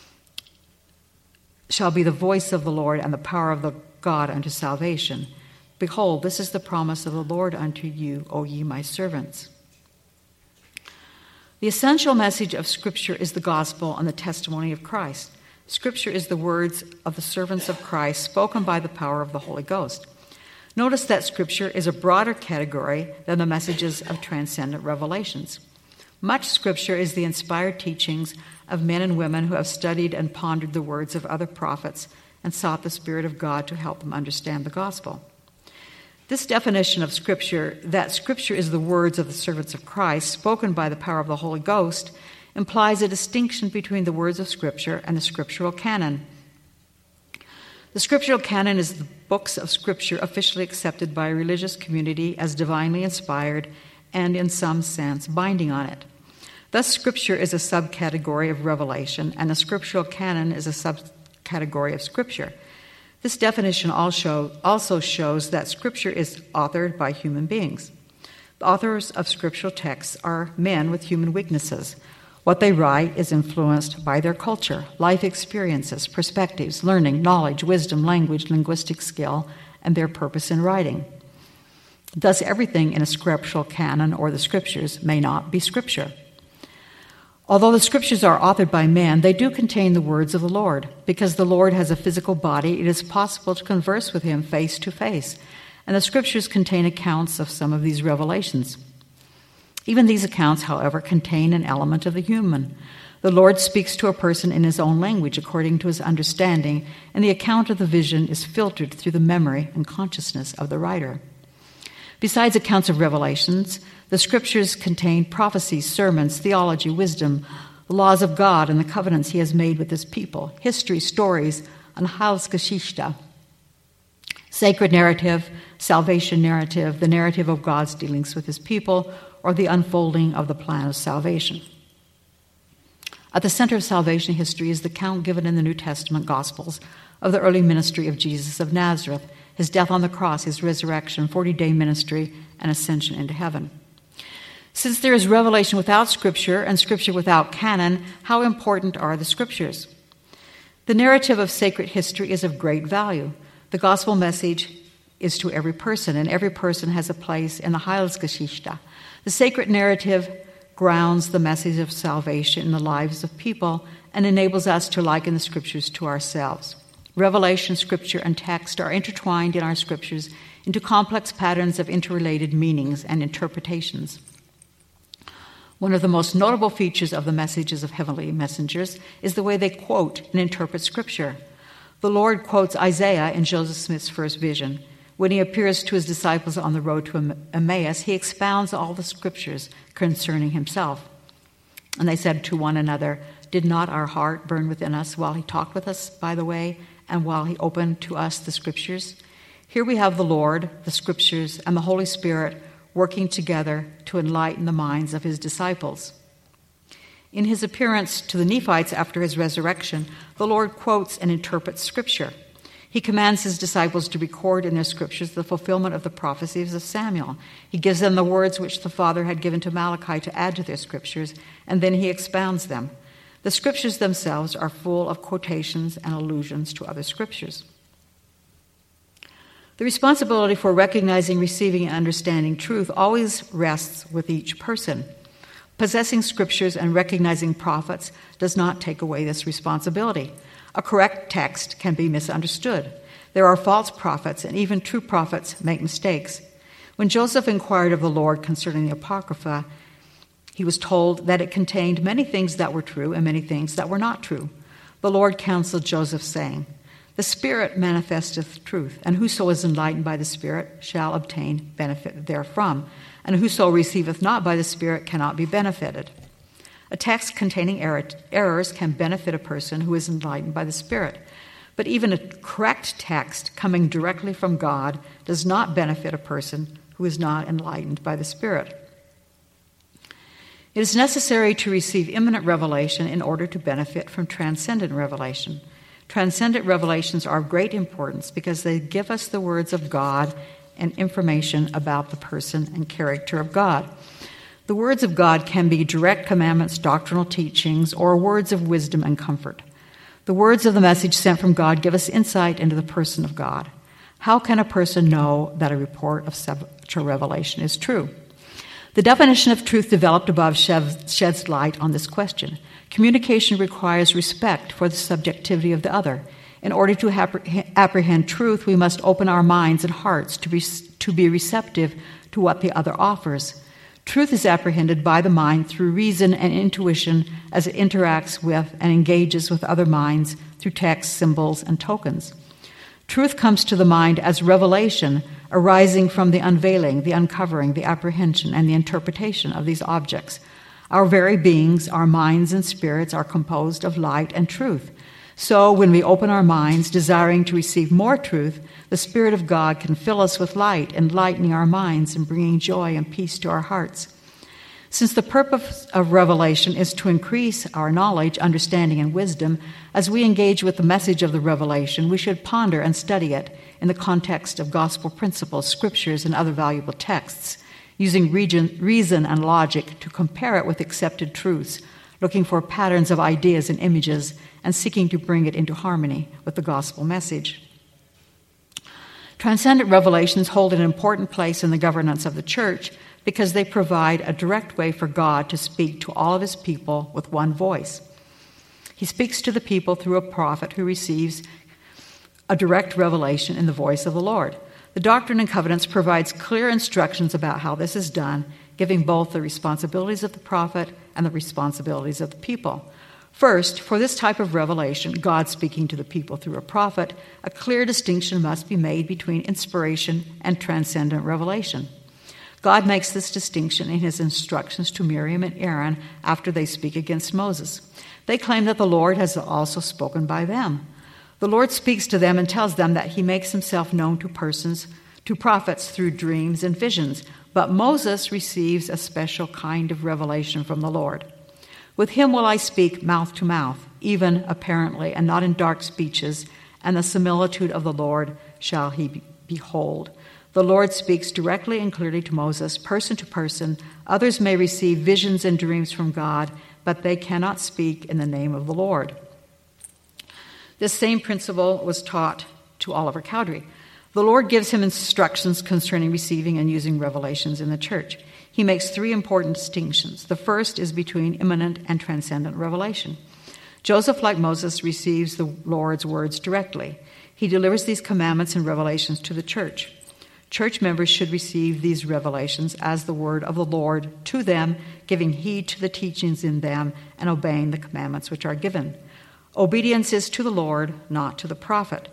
shall be the voice of the Lord and the power of the God unto salvation. Behold, this is the promise of the Lord unto you, O ye my servants. The essential message of Scripture is the gospel and the testimony of Christ. Scripture is the words of the servants of Christ spoken by the power of the Holy Ghost. Notice that Scripture is a broader category than the messages of transcendent revelations. Much Scripture is the inspired teachings of men and women who have studied and pondered the words of other prophets and sought the Spirit of God to help them understand the gospel. This definition of Scripture, that Scripture is the words of the servants of Christ spoken by the power of the Holy Ghost, implies a distinction between the words of Scripture and the scriptural canon. The scriptural canon is the books of Scripture officially accepted by a religious community as divinely inspired and, in some sense, binding on it. Thus, Scripture is a subcategory of revelation, and the scriptural canon is a subcategory of Scripture. This definition also shows that Scripture is authored by human beings. The authors of scriptural texts are men with human weaknesses. What they write is influenced by their culture, life experiences, perspectives, learning, knowledge, wisdom, language, linguistic skill, and their purpose in writing. Thus, everything in a scriptural canon or the Scriptures may not be Scripture. Although the Scriptures are authored by men, they do contain the words of the Lord. Because the Lord has a physical body, it is possible to converse with him face to face, and the Scriptures contain accounts of some of these revelations. Even these accounts, however, contain an element of the human. The Lord speaks to a person in his own language according to his understanding, and the account of the vision is filtered through the memory and consciousness of the writer. Besides accounts of revelations, the Scriptures contain prophecies, sermons, theology, wisdom, the laws of God and the covenants he has made with his people, history, stories, and Heilsgeschichte, sacred narrative, salvation narrative, the narrative of God's dealings with his people, or the unfolding of the plan of salvation. At the center of salvation history is the account given in the New Testament Gospels of the early ministry of Jesus of Nazareth, his death on the cross, his resurrection, forty-day ministry, and ascension into heaven. Since there is revelation without Scripture and Scripture without canon, how important are the Scriptures? The narrative of sacred history is of great value. The gospel message is to every person, and every person has a place in the Heilsgeschichte. The sacred narrative grounds the message of salvation in the lives of people and enables us to liken the Scriptures to ourselves. Revelation, Scripture, and text are intertwined in our Scriptures into complex patterns of interrelated meanings and interpretations. One of the most notable features of the messages of heavenly messengers is the way they quote and interpret Scripture. The Lord quotes Isaiah in Joseph Smith's first vision. When he appears to his disciples on the road to Emmaus, he expounds all the Scriptures concerning himself. And they said to one another, "Did not our heart burn within us while he talked with us by the way, and while he opened to us the Scriptures?" Here we have the Lord, the Scriptures, and the Holy Spirit working together to enlighten the minds of his disciples. In his appearance to the Nephites after his resurrection, the Lord quotes and interprets Scripture. He commands his disciples to record in their Scriptures the fulfillment of the prophecies of Samuel. He gives them the words which the Father had given to Malachi to add to their Scriptures, and then he expounds them. The Scriptures themselves are full of quotations and allusions to other Scriptures. The responsibility for recognizing, receiving, and understanding truth always rests with each person. Possessing Scriptures and recognizing prophets does not take away this responsibility. A correct text can be misunderstood. There are false prophets, and even true prophets make mistakes. When Joseph inquired of the Lord concerning the Apocrypha, he was told that it contained many things that were true and many things that were not true. The Lord counseled Joseph, saying, "The Spirit manifesteth truth, and whoso is enlightened by the Spirit shall obtain benefit therefrom, and whoso receiveth not by the Spirit cannot be benefited." A text containing error, errors can benefit a person who is enlightened by the Spirit. But even a correct text coming directly from God does not benefit a person who is not enlightened by the Spirit. It is necessary to receive imminent revelation in order to benefit from transcendent revelation. Transcendent revelations are of great importance because they give us the words of God and information about the person and character of God. The words of God can be direct commandments, doctrinal teachings, or words of wisdom and comfort. The words of the message sent from God give us insight into the person of God. How can a person know that a report of such a revelation is true? The definition of truth developed above sheds light on this question. Communication requires respect for the subjectivity of the other. In order to apprehend truth, we must open our minds and hearts to be, to be receptive to what the other offers. Truth is apprehended by the mind through reason and intuition as it interacts with and engages with other minds through text, symbols, and tokens. Truth comes to the mind as revelation arising from the unveiling, the uncovering, the apprehension, and the interpretation of these objects. Our very beings, our minds and spirits, are composed of light and truth. So when we open our minds, desiring to receive more truth, the Spirit of God can fill us with light, enlightening our minds and bringing joy and peace to our hearts. Since the purpose of revelation is to increase our knowledge, understanding, and wisdom, as we engage with the message of the revelation, we should ponder and study it in the context of gospel principles, scriptures, and other valuable texts, using reason and logic to compare it with accepted truths, looking for patterns of ideas and images, and seeking to bring it into harmony with the gospel message. Transcendent revelations hold an important place in the governance of the church because they provide a direct way for God to speak to all of his people with one voice. He speaks to the people through a prophet who receives a direct revelation in the voice of the Lord. The Doctrine and Covenants provides clear instructions about how this is done, giving both the responsibilities of the prophet and the responsibilities of the people. First, for this type of revelation, God speaking to the people through a prophet, a clear distinction must be made between inspiration and transcendent revelation. God makes this distinction in his instructions to Miriam and Aaron after they speak against Moses. They claim that the Lord has also spoken by them. The Lord speaks to them and tells them that he makes himself known to persons, to prophets through dreams and visions, but Moses receives a special kind of revelation from the Lord. With him will I speak mouth to mouth, even apparently, and not in dark speeches, and the similitude of the Lord shall he behold. The Lord speaks directly and clearly to Moses, person to person. Others may receive visions and dreams from God, but they cannot speak in the name of the Lord. This same principle was taught to Oliver Cowdery. The Lord gives him instructions concerning receiving and using revelations in the church. He makes three important distinctions. The first is between imminent and transcendent revelation. Joseph, like Moses, receives the Lord's words directly. He delivers these commandments and revelations to the church. Church members should receive these revelations as the word of the Lord to them, giving heed to the teachings in them and obeying the commandments which are given. Obedience is to the Lord, not to the prophet.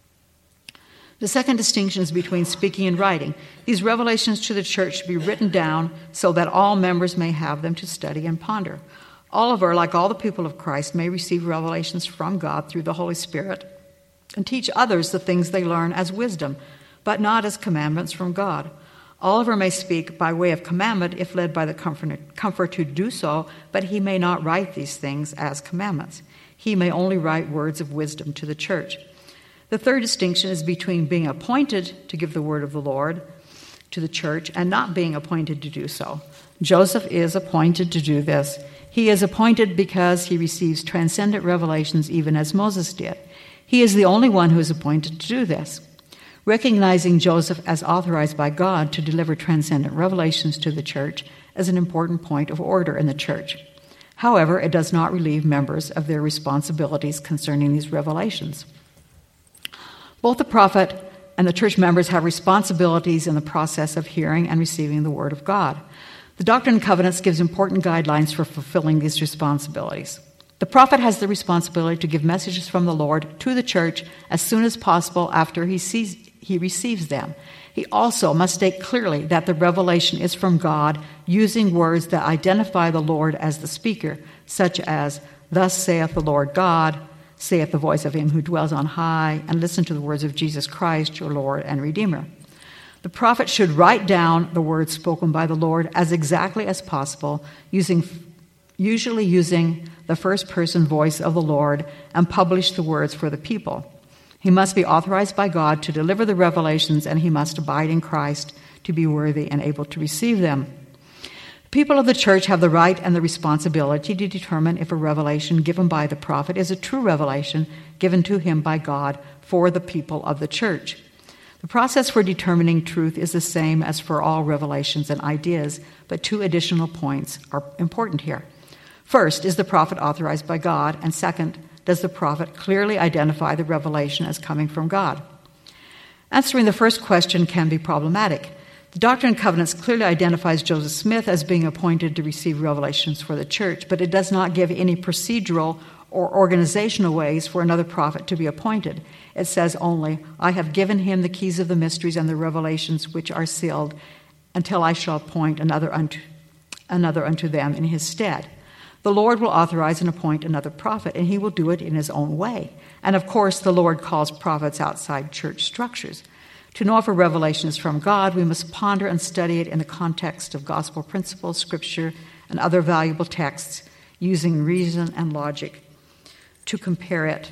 The second distinction is between speaking and writing. These revelations to the church should be written down so that all members may have them to study and ponder. Oliver, like all the people of Christ, may receive revelations from God through the Holy Spirit and teach others the things they learn as wisdom, but not as commandments from God. Oliver may speak by way of commandment if led by the comfort, comfort to do so, but he may not write these things as commandments. He may only write words of wisdom to the church. The third distinction is between being appointed to give the word of the Lord to the church and not being appointed to do so. Joseph is appointed to do this. He is appointed because he receives transcendent revelations even as Moses did. He is the only one who is appointed to do this. Recognizing Joseph as authorized by God to deliver transcendent revelations to the church is an important point of order in the church. However, it does not relieve members of their responsibilities concerning these revelations. Both the prophet and the church members have responsibilities in the process of hearing and receiving the word of God. The Doctrine and Covenants gives important guidelines for fulfilling these responsibilities. The prophet has the responsibility to give messages from the Lord to the church as soon as possible after he sees he receives them. He also must state clearly that the revelation is from God, using words that identify the Lord as the speaker, such as, "Thus saith the Lord God," "saith the voice of him who dwells on high," and "listen to the words of Jesus Christ, your Lord and Redeemer." The prophet should write down the words spoken by the Lord as exactly as possible, using, usually using the first-person voice of the Lord, and publish the words for the people. He must be authorized by God to deliver the revelations, and he must abide in Christ to be worthy and able to receive them. People of the church have the right and the responsibility to determine if a revelation given by the prophet is a true revelation given to him by God for the people of the church. The process for determining truth is the same as for all revelations and ideas, but two additional points are important here. First, is the prophet authorized by God? And second, does the prophet clearly identify the revelation as coming from God? Answering the first question can be problematic. The Doctrine and Covenants clearly identifies Joseph Smith as being appointed to receive revelations for the church, but it does not give any procedural or organizational ways for another prophet to be appointed. It says only, I have given him the keys of the mysteries and the revelations which are sealed until I shall appoint another unto, another unto them in his stead. The Lord will authorize and appoint another prophet, and he will do it in his own way. And of course, the Lord calls prophets outside church structures. To know if a revelation is from God, we must ponder and study it in the context of gospel principles, scripture, and other valuable texts, using reason and logic to compare it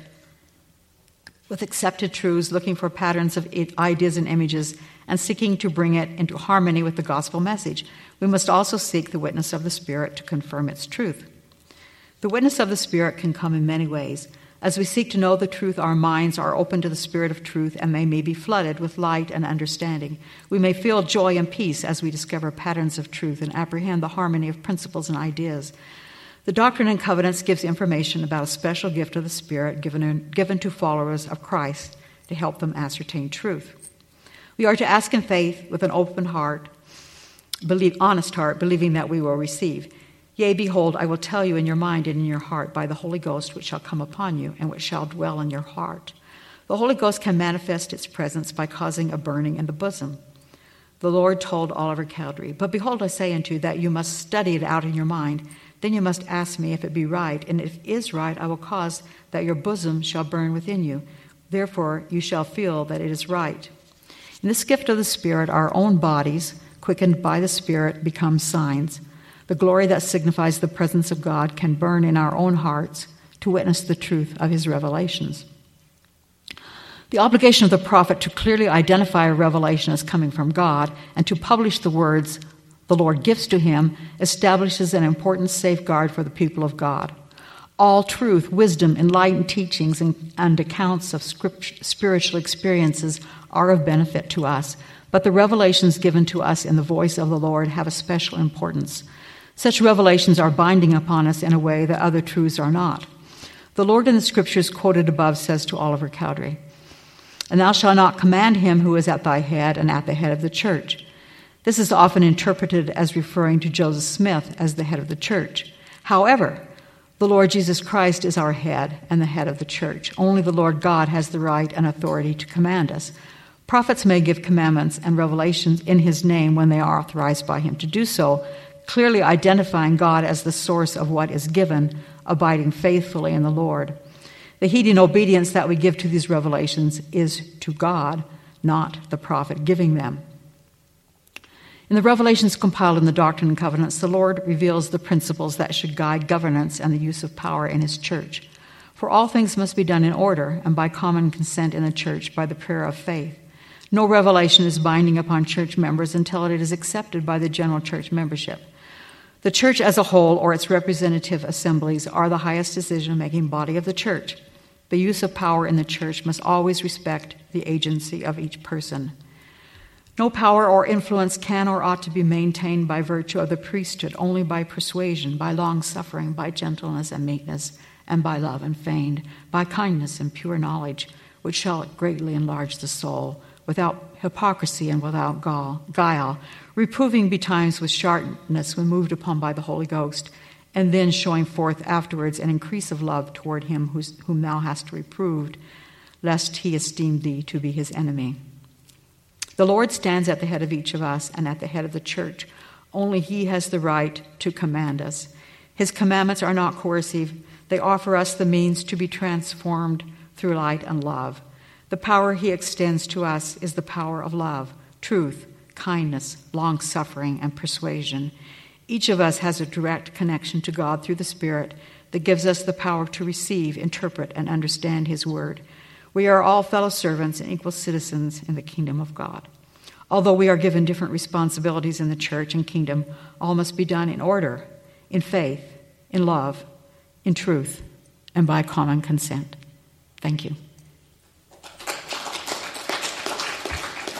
with accepted truths, looking for patterns of ideas and images, and seeking to bring it into harmony with the gospel message. We must also seek the witness of the Spirit to confirm its truth. The witness of the Spirit can come in many ways. As we seek to know the truth, our minds are open to the Spirit of truth, and they may be flooded with light and understanding. We may feel joy and peace as we discover patterns of truth and apprehend the harmony of principles and ideas. The Doctrine and Covenants gives information about a special gift of the Spirit given, given to followers of Christ to help them ascertain truth. We are to ask in faith with an open heart, believe, honest heart, believing that we will receive. Yea, behold, I will tell you in your mind and in your heart by the Holy Ghost which shall come upon you and which shall dwell in your heart. The Holy Ghost can manifest its presence by causing a burning in the bosom. The Lord told Oliver Cowdery, but behold, I say unto you that you must study it out in your mind. Then you must ask me if it be right, and if it is right, I will cause that your bosom shall burn within you. Therefore you shall feel that it is right. In this gift of the Spirit, our own bodies, quickened by the Spirit, become signs. The glory that signifies the presence of God can burn in our own hearts to witness the truth of his revelations. The obligation of the prophet to clearly identify a revelation as coming from God and to publish the words the Lord gives to him establishes an important safeguard for the people of God. All truth, wisdom, enlightened teachings, and, and accounts of script, spiritual experiences are of benefit to us, but the revelations given to us in the voice of the Lord have a special importance. Such revelations are binding upon us in a way that other truths are not. The Lord in the scriptures quoted above says to Oliver Cowdery, and thou shalt not command him who is at thy head and at the head of the church. This is often interpreted as referring to Joseph Smith as the head of the church. However, the Lord Jesus Christ is our head and the head of the church. Only the Lord God has the right and authority to command us. Prophets may give commandments and revelations in his name when they are authorized by him to do so, clearly identifying God as the source of what is given, abiding faithfully in the Lord. The heed and obedience that we give to these revelations is to God, not the prophet giving them. In the revelations compiled in the Doctrine and Covenants, the Lord reveals the principles that should guide governance and the use of power in his church. For all things must be done in order and by common consent in the church by the prayer of faith. No revelation is binding upon church members until it is accepted by the general church membership. The church as a whole or its representative assemblies are the highest decision-making body of the church. The use of power in the church must always respect the agency of each person. No power or influence can or ought to be maintained by virtue of the priesthood, only by persuasion, by long-suffering, by gentleness and meekness, and by love and feigned, by kindness and pure knowledge, which shall greatly enlarge the soul, without hypocrisy and without guile, reproving betimes with sharpness when moved upon by the Holy Ghost, and then showing forth afterwards an increase of love toward him whose, whom thou hast reproved, lest he esteem thee to be his enemy. The Lord stands at the head of each of us and at the head of the church. Only he has the right to command us. His commandments are not coercive. They offer us the means to be transformed through light and love. The power he extends to us is the power of love, truth, kindness, long-suffering, and persuasion. Each of us has a direct connection to God through the Spirit that gives us the power to receive, interpret, and understand his word. We are all fellow servants and equal citizens in the kingdom of God. Although we are given different responsibilities in the church and kingdom, all must be done in order, in faith, in love, in truth, and by common consent. Thank you.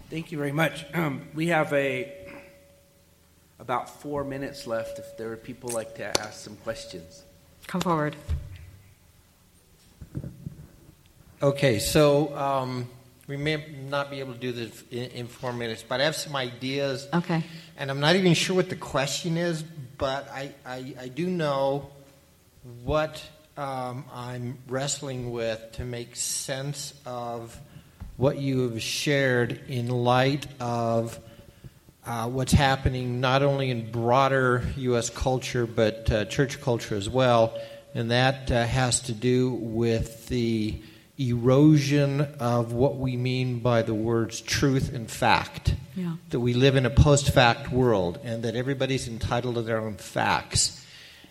Thank you very much. Um, we have a about four minutes left if there are people like to ask some questions. Come forward. Okay, so um, we may not be able to do this in, in four minutes, but I have some ideas. Okay. And I'm not even sure what the question is, but I, I, I do know what um, I'm wrestling with to make sense of what you have shared in light of uh, what's happening not only in broader U S culture, but uh, church culture as well. And that uh, has to do with the erosion of what we mean by the words truth and fact. Yeah. That we live in a post-fact world and that everybody's entitled to their own facts.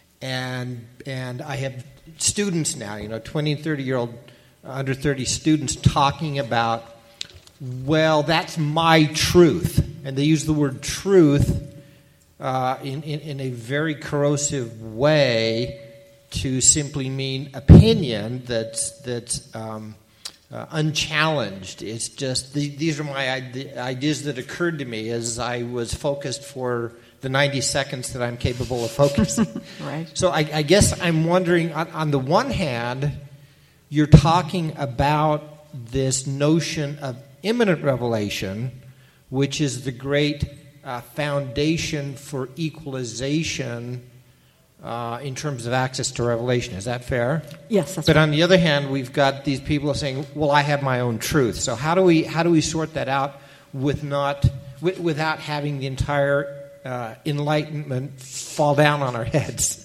And and I have students now, you know, twenty and thirty-year-old, under thirty students talking about, well, that's my truth. And they use the word truth uh, in, in, in a very corrosive way to simply mean opinion that's that's um, uh, unchallenged. It's just the, these are my ide- ideas that occurred to me as I was focused for the ninety seconds that I'm capable of focusing. Right. So I, I guess I'm wondering, on, on the one hand, you're talking about this notion of imminent revelation, which is the great uh, foundation for equalization Uh, in terms of access to revelation. Is that fair? Yes, that's But right. on the other hand, we've got these people saying, well, I have my own truth. So how do we how do we sort that out with not w- without having the entire uh, enlightenment fall down on our heads?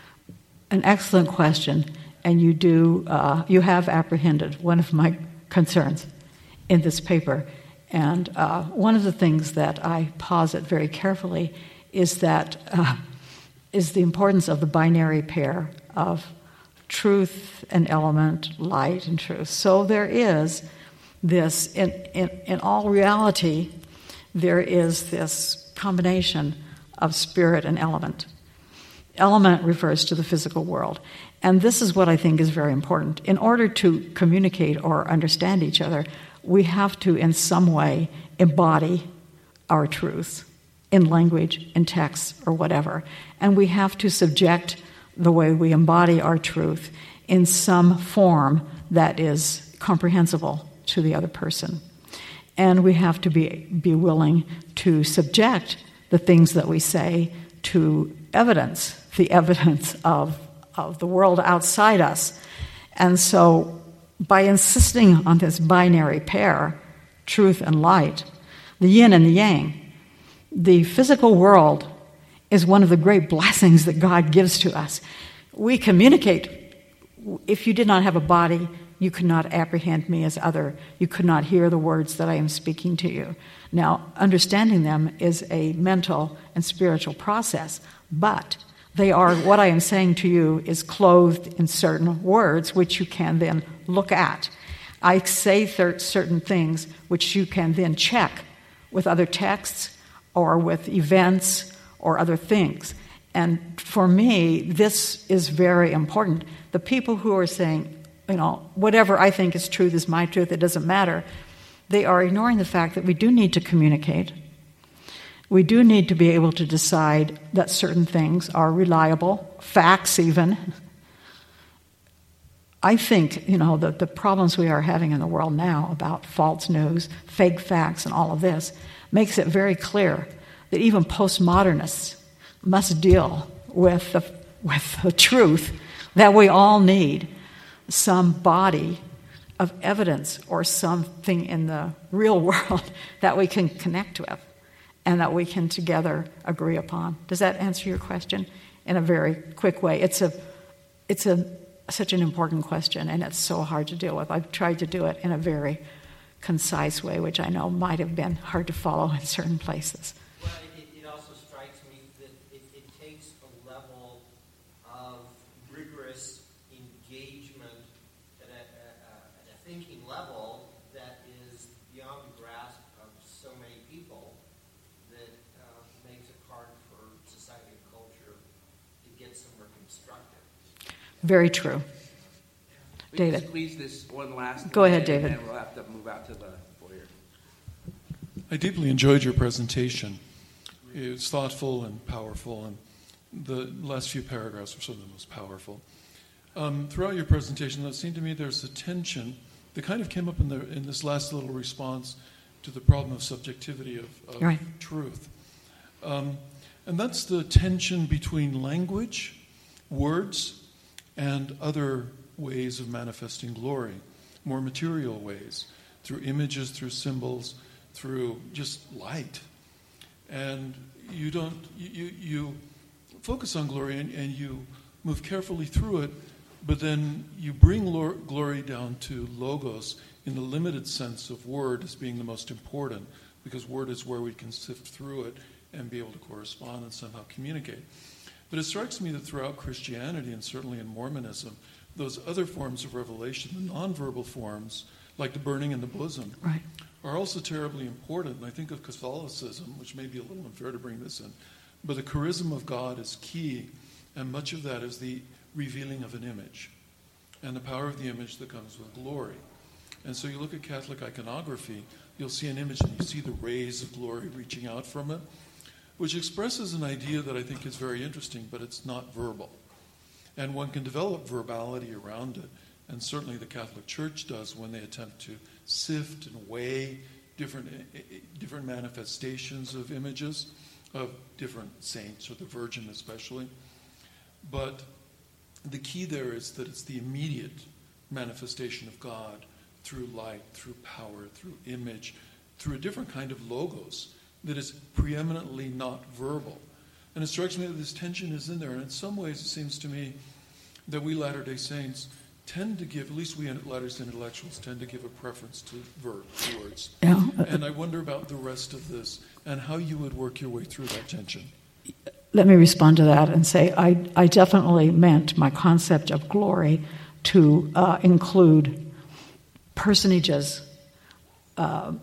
An excellent question, and you do uh, you have apprehended one of my concerns in this paper. And uh, one of the things that I posit very carefully is that uh, is the importance of the binary pair of truth and element, light and truth. So there is this, in, in, in all reality, there is this combination of spirit and element. Element refers to the physical world. And this is what I think is very important. In order to communicate or understand each other, we have to in some way embody our truth in language, in text, or whatever. And we have to subject the way we embody our truth in some form that is comprehensible to the other person. And we have to be, be willing to subject the things that we say to evidence, the evidence of, of the world outside us. And so by insisting on this binary pair, truth and light, the yin and the yang, the physical world is one of the great blessings that God gives to us. We communicate. If you did not have a body, you could not apprehend me as other. You could not hear the words that I am speaking to you. Now, understanding them is a mental and spiritual process, but they are, what I am saying to you is clothed in certain words which you can then look at. I say thir- certain things which you can then check with other texts or with events or other things. And for me, this is very important. The people who are saying, you know, whatever I think is truth is my truth, it doesn't matter, they are ignoring the fact that we do need to communicate. We do need to be able to decide that certain things are reliable, facts even. I think, you know, the, the problems we are having in the world now about false news, fake facts, and all of this makes it very clear that even postmodernists must deal with the, with the truth that we all need some body of evidence or something in the real world that we can connect with and that we can together agree upon. Does that answer your question in a very quick way? It's a, it's a such an important question, and it's so hard to deal with. I've tried to do it in a very concise way, which I know might have been hard to follow in certain places. Well, it, it also strikes me that it, it takes a level of rigorous engagement at a, a, at a thinking level that is beyond the grasp of so many people that uh, makes it hard for society and culture to get somewhere constructive. Very true. We David. can squeeze this one last Go one ahead, in, David. And then we'll have to move out to the foyer. I deeply enjoyed your presentation. It was thoughtful and powerful, and the last few paragraphs were some of the most powerful. Um, throughout your presentation, it seemed to me there's a tension that kind of came up in, the, in this last little response to the problem of subjectivity of, of right. truth. Um, and that's the tension between language, words, and other ways of manifesting glory, more material ways, through images, through symbols, through just light. And you don't, you, you focus on glory and, and you move carefully through it, but then you bring lor- glory down to logos in the limited sense of word as being the most important, because word is where we can sift through it and be able to correspond and somehow communicate. But it strikes me that throughout Christianity, and certainly in Mormonism, those other forms of revelation, the nonverbal forms, like the burning in the bosom, right. are also terribly important. And I think of Catholicism, which may be a little unfair to bring this in, but the charisma of God is key, and much of that is the revealing of an image, and the power of the image that comes with glory. And so you look at Catholic iconography, you'll see an image and you see the rays of glory reaching out from it, which expresses an idea that I think is very interesting, but it's not verbal. And one can develop verbality around it, and certainly the Catholic Church does when they attempt to sift and weigh different, different manifestations of images of different saints, or the Virgin especially. But the key there is that it's the immediate manifestation of God through light, through power, through image, through a different kind of logos that is preeminently not verbal. And it strikes me that this tension is in there. And in some ways, it seems to me that we Latter-day Saints tend to give, at least we Latter-day intellectuals, tend to give a preference to verb, to words. Yeah. And I wonder about the rest of this and how you would work your way through that tension. Let me respond to that and say I, I definitely meant my concept of glory to uh, include personages, uh,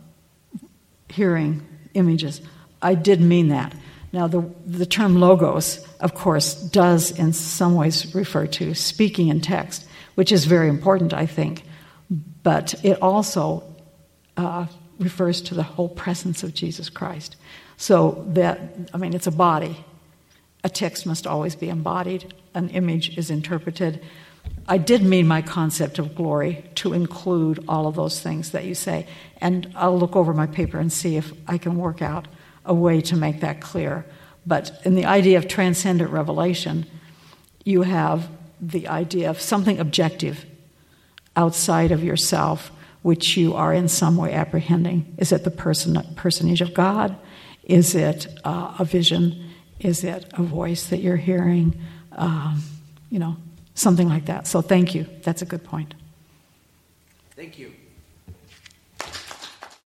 hearing, images. I did mean that. Now, the the term logos, of course, does in some ways refer to speaking in text, which is very important, I think. But it also uh, refers to the whole presence of Jesus Christ. So that, I mean, it's a body. A text must always be embodied. An image is interpreted. I did mean my concept of glory to include all of those things that you say. And I'll look over my paper and see if I can work out a way to make that clear. But in the idea of transcendent revelation, you have the idea of something objective outside of yourself, which you are in some way apprehending. Is it the person, personage of God? Is it uh, a vision? Is it a voice that you're hearing? Um, you know, something like that. So thank you. That's a good point. Thank you.